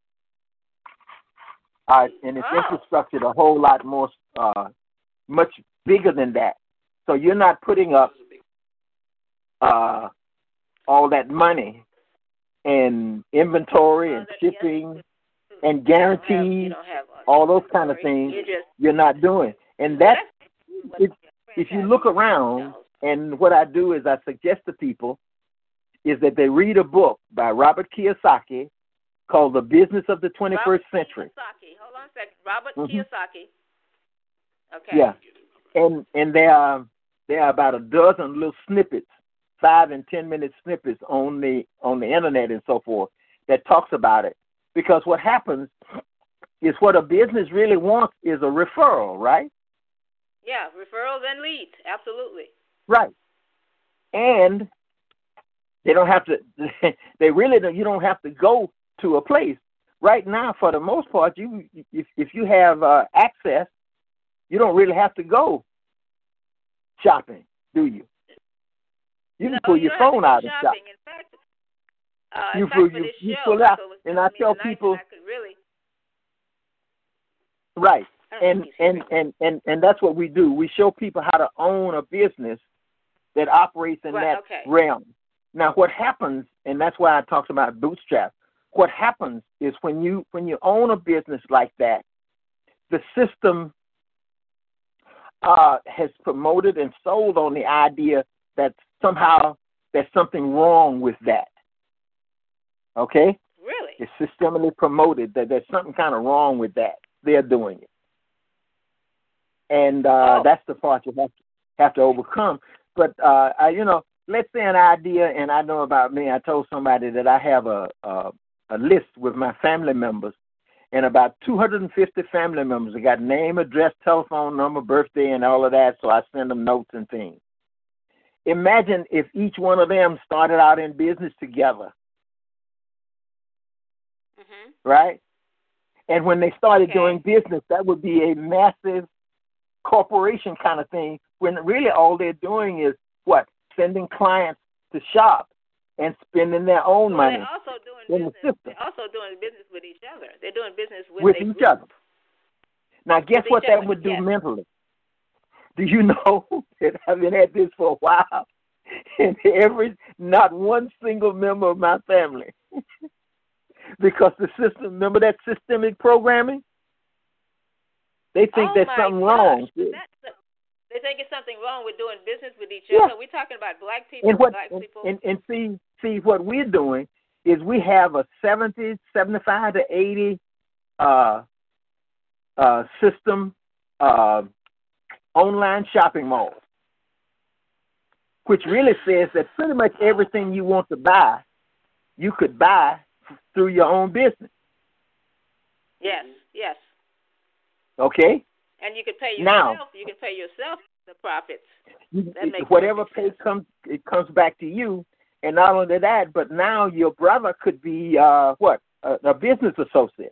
Uh, and it's oh. infrastructure a whole lot more, uh, much bigger than that. So you're not putting up uh, all that money and inventory and shipping and guarantees, all those kind of things. You're not doing. And that's, if, if you look around, and what I do is I suggest to people is that they read a book by Robert Kiyosaki called The Business of the twenty-first Robert Century. Kiyosaki. Hold on a second. Robert mm-hmm. Kiyosaki. Okay. Yeah. And and there are there are about a dozen little snippets, five and ten minute snippets on the on the internet and so forth that talks about it. Because what happens is what a business really wants is a referral, right? Yeah, referrals and leads, absolutely. Right. And they don't have to they really don't you don't have to go to a place. Right now, for the most part, you if if you have uh, access, you don't really have to go shopping, do you? You can no, pull you your phone out and shop. In fact, uh, you in pull fact, you, you show, pull out, so and I tell people, I really... right, and and, and and and that's what we do. We show people how to own a business that operates in right, that okay. realm. Now, what happens, and that's why I talked about bootstrap. What happens is when you when you own a business like that, the system uh, has promoted and sold on the idea that somehow there's something wrong with that. Okay? Really? It's systemically promoted that there's something kind of wrong with that. They're doing it, and uh, oh. that's the part you have to have to overcome. But uh, I, you know, let's say an idea, and I know about me. I told somebody that I have a a, a list with my family members, and about two hundred fifty family members. I got name, address, telephone number, birthday, and all of that. So I send them notes and things. Imagine if each one of them started out in business together, mm-hmm. right? And when they started okay. doing business, that would be a massive corporation kind of thing. When really all they're doing is what? Sending clients to shop and spending their own well, money they're also doing in business. the system. They're also doing business with each other. They're doing business with, with each group. other. Now, guess with what that other. would do yes. mentally? Do you know that I've been at this for a while, and every not one single member of my family, because the system. Remember that systemic programming? They think oh there's my something gosh. wrong. That's the, They think it's something wrong with doing business with each Yeah. other. We're talking about black people, And what black and, people. and, and see see what we're doing is we have a seventy, seventy-five to eighty uh, uh, system uh, online shopping mall, which really says that pretty much everything you want to buy, you could buy through your own business. Yes, yes. Okay? And you could pay Now, yourself. You can pay yourself the profits. You, That makes whatever pay perfect sense. comes, it comes back to you. And not only that, but now your brother could be, uh, what, a, a business associate.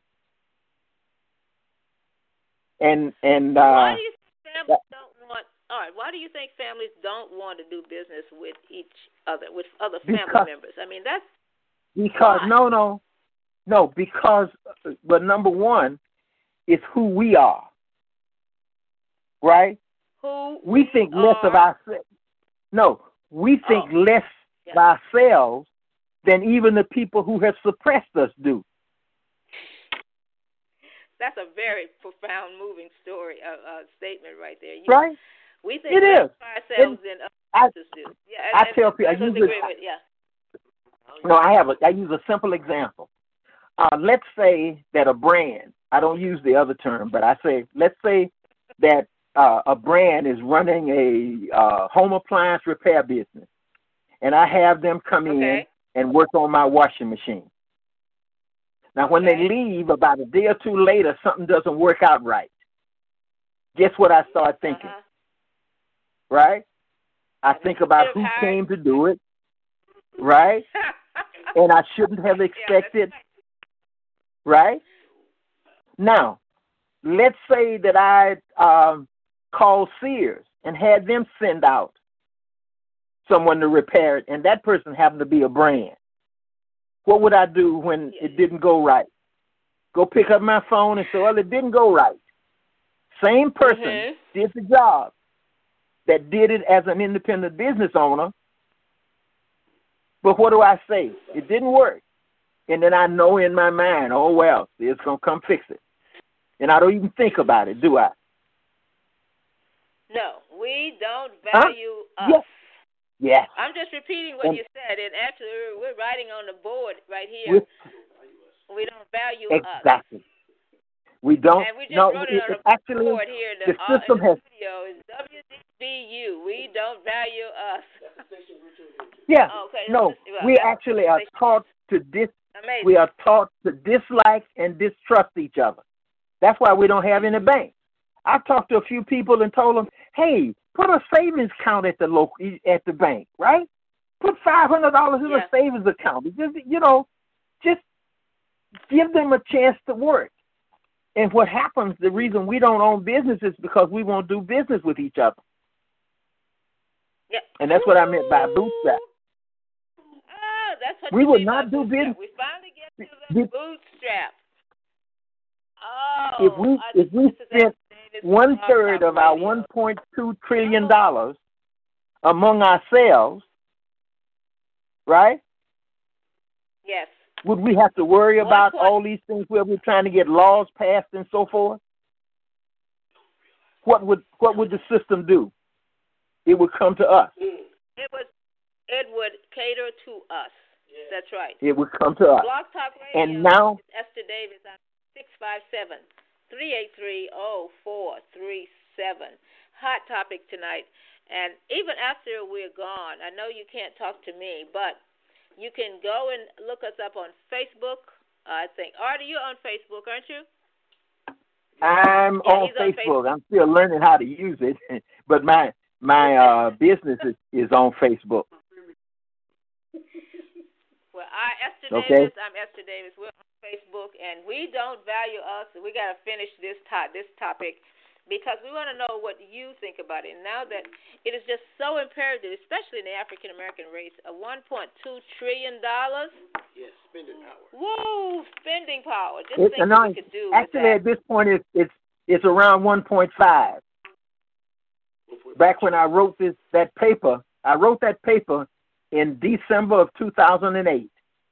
And, and, uh, why do you think families that, don't want, all right, why do you think families don't want to do business with each other, with other family because, members? I mean, that's, because, why? no, no, no, because, but number one, is who we are. Right? Who we think less are, of ourselves. No, we think oh, less yeah. of ourselves than even the people who have suppressed us do. That's a very profound, moving story, uh, uh, statement right there. You, right? We think it less is. of ourselves it, than I, others do. Yeah, I, and, I tell people, I I use agree it. with, yeah. No, I have a, I use a simple example. Uh, let's say that a brand, I don't use the other term, but I say, let's say that uh, a brand is running a uh, home appliance repair business, and I have them come Okay. in and work on my washing machine. Now, when Okay. they leave, about a day or two later, something doesn't work out right. Guess what I start thinking? Uh-huh. Right? I And think you about should who have hired- came to do it, right? And I shouldn't have expected, yeah, right? Now, let's say that I um, called Sears and had them send out someone to repair it, and that person happened to be a brand. What would I do when yeah. it didn't go right? Go pick up my phone and say, well, it didn't go right. Same person Mm-hmm. did the job that did it as an independent business owner, but what do I say? It didn't work. And then I know in my mind, oh, well, it's going to come fix it. And I don't even think about it, do I? No, we don't Huh? value us. Yes. Yes. I'm just repeating what And- you said, and actually we're writing on the board right here. With, We don't value us. exactly. We don't. And we just no, wrote it, it on it the actually, board here. The, the uh, system in the has. studio is W D B U. We don't value us. Yeah. Oh, okay. No, This is- well, we that's- actually are taught to dis. Amazing. We are taught to dislike and distrust each other. That's why we don't have any banks. I've talked to a few people and told them, "Hey, put a savings account at the local at the bank, right? Put five hundred dollars in Yeah. a savings account. Just you know, just give them a chance to work." And what happens? The reason we don't own business is because we won't do business with each other. Yeah. And that's what I meant by bootstrap. Oh, that's what We you would mean not by do bootstrap. business. We finally get to the Be- bootstrap. Oh, If we I if just- we this is spent Davis one Blog third Talk of our Radio. one point two trillion dollars among ourselves, right? Yes. Would we have to worry One about point- all these things where we're trying to get laws passed and so forth? What would what would the system do? It would come to us. It was. It would cater to us. That's right. It would come to us. Blog Talk Radio. And now, it's Esther Davis on six five seven, three eight three, zero four three seven. Hot topic tonight. And even after we're gone, I know you can't talk to me, but you can go and look us up on Facebook. I think. Art, you're on Facebook, aren't you? I'm Yeah, on he's on Facebook. I'm still learning how to use it, but my my uh, business is, is on Facebook. Well, I, Esther Okay. Davis, I'm Esther Davis. We're on Facebook, and we don't value us. We got to finish this to- this topic because we want to know what you think about it. Now that it is just so imperative, especially in the African American race, a one point two trillion dollars. Yes, spending power. Woo, spending power. Just It, think no, what we could do actually, with at this point, it's it's it's around one point five. Back when I wrote this that paper, I wrote that paper in December of two thousand eight.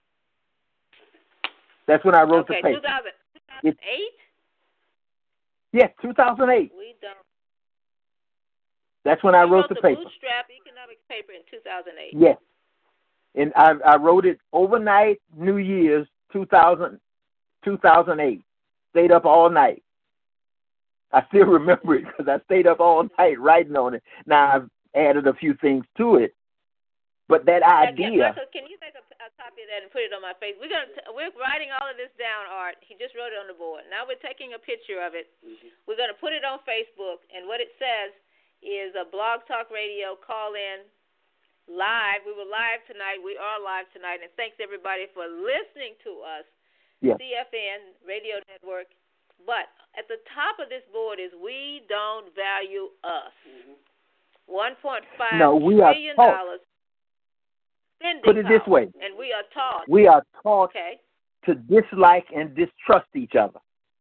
That's when I that. wrote Okay, the paper. two thousand eight? Yes, two thousand eight. We don't. That's when I you wrote, wrote the, the paper. Bootstrap Economics paper in two thousand eight. Yes. And I, I wrote it overnight, New Year's, two thousand, two thousand eight. Stayed up all night. I still remember it because I stayed up all night writing on it. Now, I've added a few things to it. But that idea. Yeah, Michael, can you make a, a copy of that and put it on my face? We're gonna t- we're writing all of this down, Art. He just wrote it on the board. Now we're taking a picture of it. Mm-hmm. We're gonna put it on Facebook, and what it says is a Blog Talk Radio call in live. We were live tonight. We are live tonight, and thanks everybody for listening to us. Yeah. C F N Radio Network. But at the top of this board is we don't value us. Mm-hmm. One point five no, we trillion are dollars. Put it this way. And we are taught. We are taught okay. to dislike and distrust each other.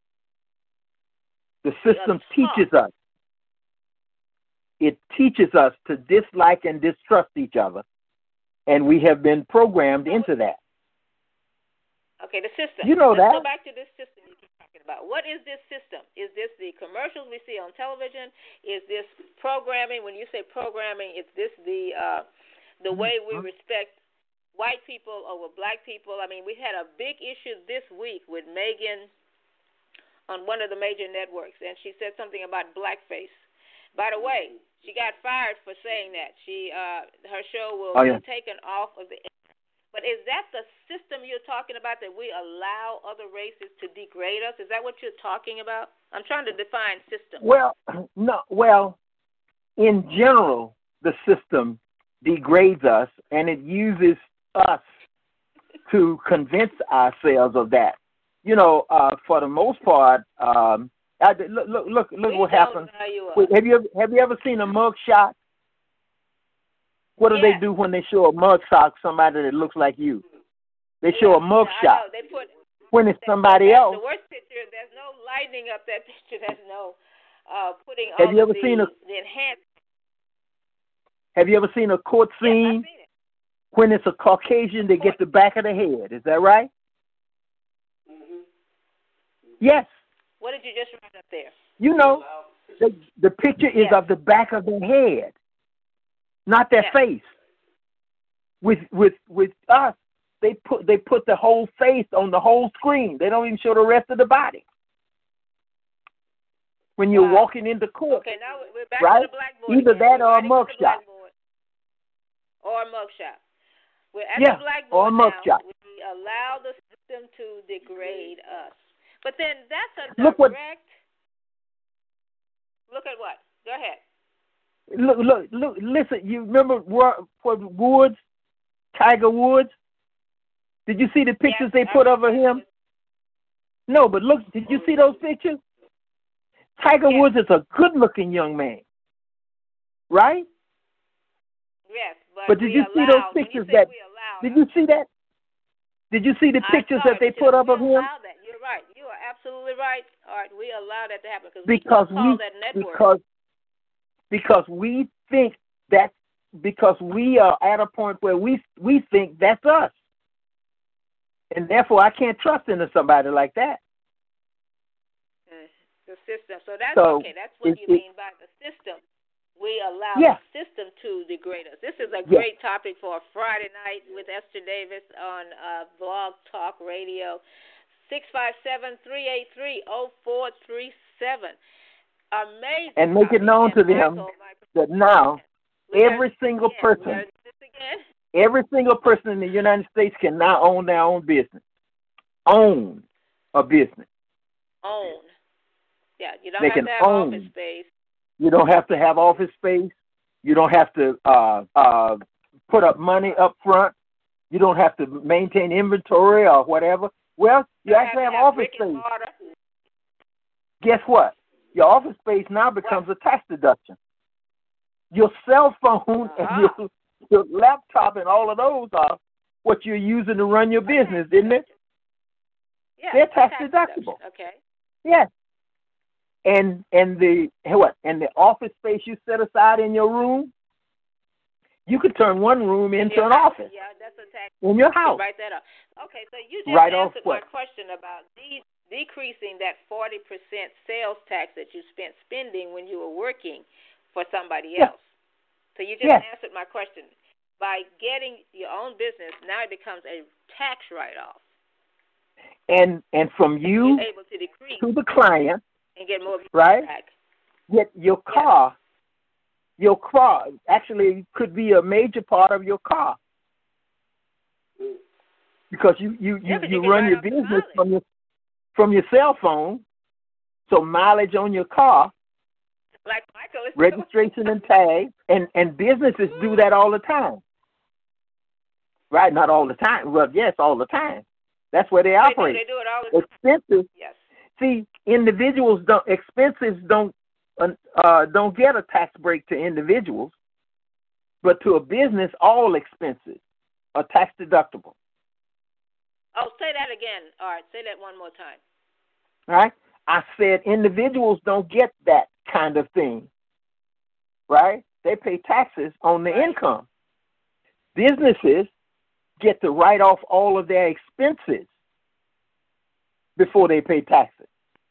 The system teaches us. It teaches us to dislike and distrust each other. And we have been programmed into that. Okay, the system. You know Let's that. go back to this system you keep talking about. What is this system? Is this the commercials we see on television? Is this programming? When you say programming, is this the... Uh, the way we respect white people over black people. I mean, we had a big issue this week with Megan on one of the major networks, and she said something about blackface. By the way, she got fired for saying that. She, uh, her show will oh, yeah. be taken off of the air. But is that the system you're talking about, that we allow other races to degrade us? Is that what you're talking about? I'm trying to define system. Well, no. Well, in general, the system degrades us, and it uses us to convince ourselves of that. You know, uh, for the most part, um, I, look, look, look, look what happens. Wait, have you ever, have you ever seen a mug shot? What do yes. they do when they show a mug shot of somebody that looks like you? They show yeah, a mug yeah, shot. They put, when it's somebody else. The worst picture, there's no lighting up that picture. There's no uh, putting have all you ever the, seen a, the enhanced. Have you ever seen a court scene yes, when it's a Caucasian, they get the back of the head? Is that right? Mm-hmm. Yes. What did you just write up there? You know, the, the picture is yes. of the back of their head, not their yes. face. With with with us, they put they put the whole face on the whole screen. They don't even show the rest of the body. When you're wow. walking into court, okay, now we're back right? to the blackboard. Either again. that or a mugshot. Or a mugshot. We're at yeah, the blackboard or a mugshot. now. We allow the system to degrade us. But then that's a direct... Look what... Look at what? Go ahead. Look, look, look, listen, you remember for Woods, Tiger Woods? Did you see the pictures yes, they put of him? No, but look, did you see those pictures? Tiger yes. Woods is a good-looking young man, right? Yes, but, but did you allow, see those pictures that? Allow, did you see that? Did you see the pictures that they put up of him? That. You're right. You are absolutely right. All right, we allow that to happen because we, we that network. because because we think that because we are at a point where we we think that's us, and therefore I can't trust into somebody like that. Mm, the system. So that's so okay. That's what it, you it, mean by the system. We allow yeah. the system to degrade us. This is a yeah. great topic for a Friday night with Esther Davis on uh, Blog Talk Radio. six five seven, three eight three, zero four three seven. Amazing. And make it known to them Michael, that now every single person, every single person in the United States can now own their own business. Own a business. Own. Yeah, you don't they have can to have own. office space. You don't have to have office space. You don't have to uh, uh, put up money up front. You don't have to maintain inventory or whatever. Well, you, you actually have, have, have office space. Guess what? Your office space now becomes what? a tax deduction. Your cell phone uh-huh. and your, your laptop and all of those are what you're using to run your business, isn't it? Yeah, they're tax, tax deductible. Deduction. Okay. Yes. And and the what? And the office space you set aside in your room, you could turn one room into in an house. office. Yeah, that's a tax. In your house. Write that up. Okay, so you just right answered my what? question about de- decreasing that forty percent sales tax that you spent spending when you were working. for somebody Yeah. else. So you just Yes. answered my question. By getting your own business, now it becomes a tax write-off. And and from you You're able to decrease to the client, and get more of your right? back. Yet your car, your car actually could be a major part of your car. Because you, you, you, Yeah, 'cause you you run can your write off the business mileage. from your from your cell phone, so mileage on your car, Like Michael is registration and tag, and, and businesses do that all the time. Right? Not all the time. Well, yes, all the time. That's where they They do, operate. they do it all the time. Expenses. Yes. See, individuals don't expenses don't uh, don't get a tax break to individuals, but to a business, all expenses are tax deductible. Oh, say that again. All right, say that one more time. Right? I said individuals don't get that kind of thing. Right? They pay taxes on the Right. income. Businesses get to write off all of their expenses before they pay taxes.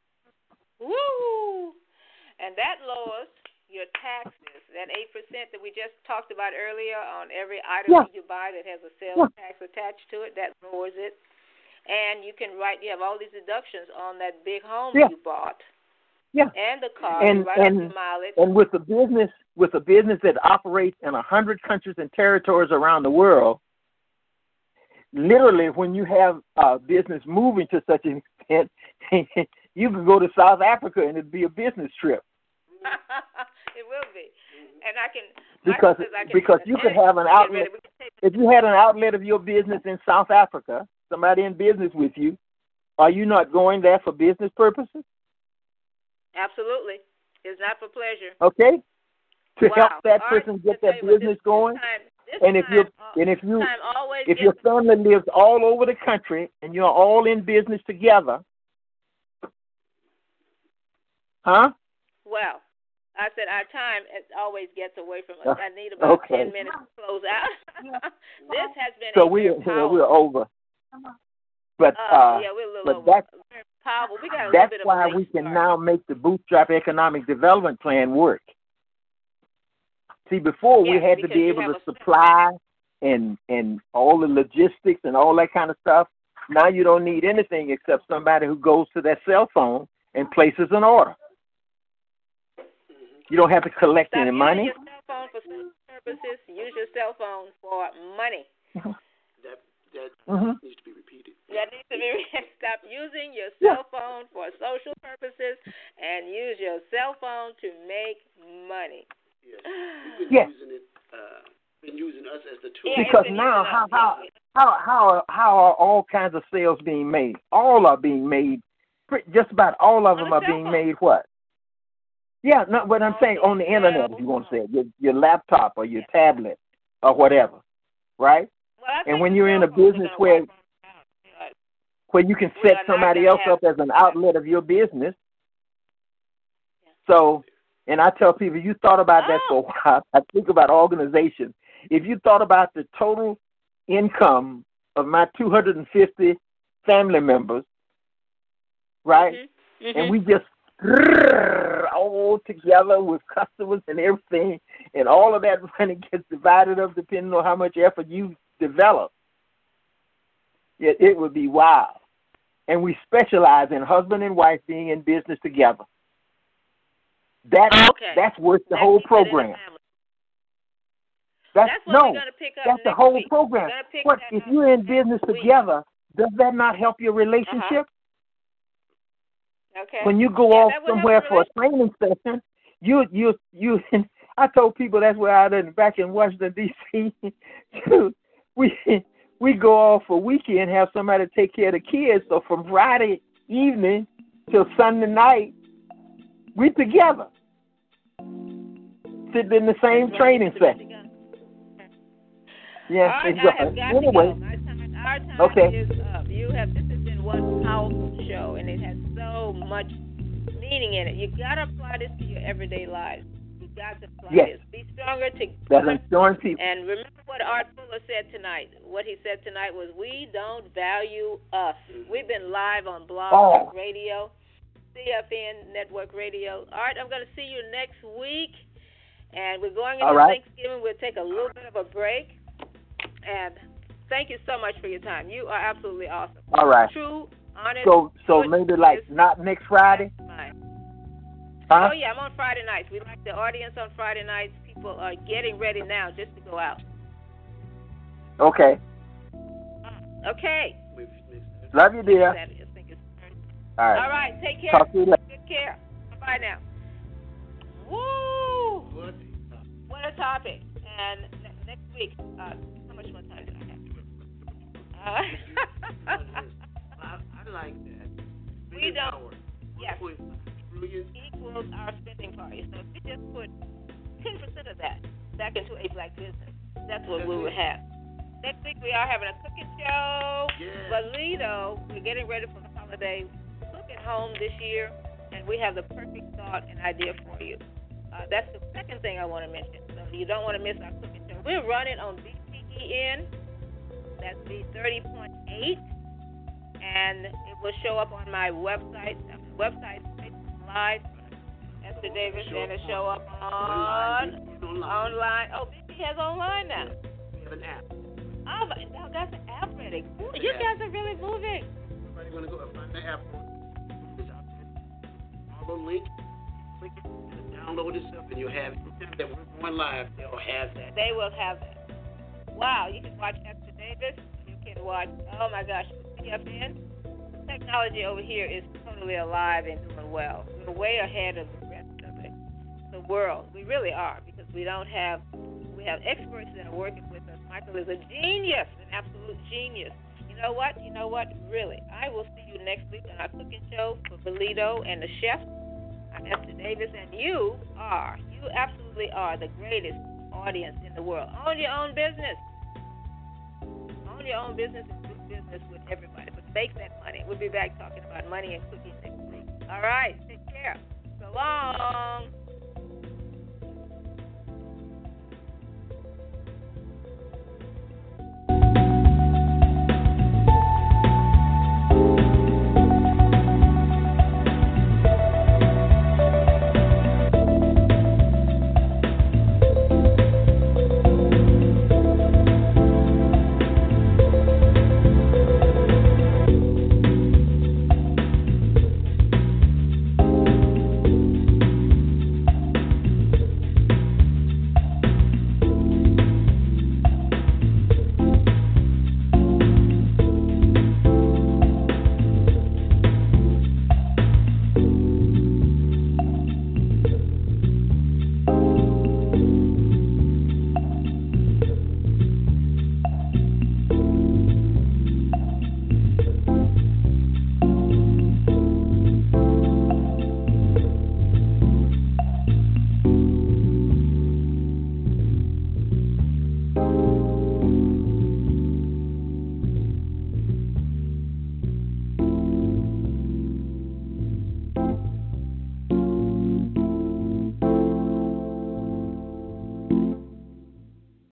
Woo! And that lowers your taxes. That eight percent that we just talked about earlier on every item Yeah. that you buy that has a sales Yeah. tax attached to it, that lowers it. And you can write, you have all these deductions on that big home Yeah. you bought. Yeah. And the car, And you write off and your mileage. and with a business with a business that operates in a hundred countries and territories around the world, literally when you have a business moving to such an extent, you could go to South Africa and it'd be a business trip. It will be. And I can Because says I can because you could have an get outlet. ready. We can take If you had an outlet of your business in South Africa, somebody in business with you, are you not going there for business purposes? Absolutely. It's not for pleasure. Okay, to Wow. help that All right, person get I'll tell that you what, business this, going. This time, this And if time, you uh, and if you time always if gets your family lives all over the country and you're all in business together, huh? well. I said our time it always gets away from us. I need about Okay. ten minutes to close out. This has been So a we very powerful. we're over. But uh, uh, yeah, we're a little but over. that's Very powerful. We got a little that's bit of why a late we can start. now make the Bootstrap Economic Development Plan work. See, before we Yes, had to because be you able have to a- supply and and all the logistics and all that kind of stuff. Now you don't need anything except somebody who goes to their cell phone and places an order. You don't have to collect Stop any using money. your cell phone for social purposes. Use your cell phone for money. That that Mm-hmm. needs to be repeated. That needs to be stop using your Yeah. cell phone for social purposes and use your cell phone to make money. Yes. We've been Yes. using it. Uh, been using us as the tool. Yeah, Because it's been now, using how us, how yeah. how how are, how are all kinds of sales being made? All are being made. pre- Just about all of On them the are cell being phone. made. What? Yeah, no, but I'm On saying the on the internet, cell if you want to say phone. it, your your laptop or your Yeah. tablet or whatever, right? Well, I And think when the you're in a cell phones are business gonna where wipe us out. But where you can we set are not somebody gonna else have- up as an outlet of your business. Yeah. So, and I tell people, you thought about that Oh. for a while. I think about organizations. If you thought about the total income of my two hundred fifty family members, right? Mm-hmm. Mm-hmm. And we just all together with customers and everything, and all of that money gets divided up depending on how much effort you develop. It, it would be wild. And we specialize in husband and wife being in business together. That, Okay. That's worth the That whole keeps it in the program. family. That's, That's what no, we're going to pick up that's the next whole week. program. We're gonna pick What that if up you're in business next week. together? Does that not help your relationship? Okay. When you go Yeah, off that would help somewhere the for a training session, you you you. I told people that's where I did back in Washington D C we we go off for a weekend, have somebody take care of the kids. So from Friday evening till Sunday night, we together, sitting in the same training session. Yes, All right, exactly. I have got Anyway, to go. My time, our time okay. is up. You have this has been one powerful show, and it has so much meaning in it. You got to apply this to your everyday life. You got to apply Yes. this. Be stronger That's together. insurance people. And remember what Art Fuller said tonight. What he said tonight was, "We don't value us." We've been live on Blog Oh. Talk Radio, C F N Network Radio. Art, I'm going to see you next week. And we're going into All right. Thanksgiving. We'll take a little bit of a break. And thank you so much for your time. You are absolutely awesome. All right. True, honest. So, so good maybe like business. not next Friday? Huh? Oh, yeah, I'm on Friday nights. We like the audience on Friday nights. People are getting ready now just to go out. Okay. Okay. Love you, dear. All right. All right, take care. Talk to you later. Good care. Bye now. Woo! What a topic. And ne- next week, uh, how much more time do I have? Uh, I, I like that. We don't. Hour. Yes. Trillion. Equals our spending party. So if we just put ten percent of that back into a black business, that's what we would have. Next week we are having a cooking show. Yeah. Bolido, we're getting ready for the holiday. Cook at home this year, and we have the perfect thought and idea for you. Uh, that's the second thing I want to mention. So you don't want to miss our cooking show. We're running on B T E N. That's the thirty point eight, and it will show up on my website. Uh, website live. Esther Davis, and it'll show up on online. Oh, B T E has online now. We have an app. Oh, my, y'all got the app ready. Ooh, you guys are really moving. Everybody want to go find the app. Follow link, click it, and download it up, and you'll have it. Anytime that we're going live, they'll have that. They will have that. Wow, you can watch Esther Davis. You can watch, oh my gosh, C F N. Technology over here is totally alive and doing well. We're way ahead of the rest of it, the world. We really are, because we don't have, we have experts that are working with us. Michael is a genius, an absolute genius. You know what? You know what? Really, I will see you next week on our cooking show for Bolido and the chef. I'm Esther Davis, and you are, you absolutely are the greatest audience in the world. Own your own business. Own your own business and do business with everybody. But make that money. We'll be back talking about money and cooking next week. All right. Take care. So long.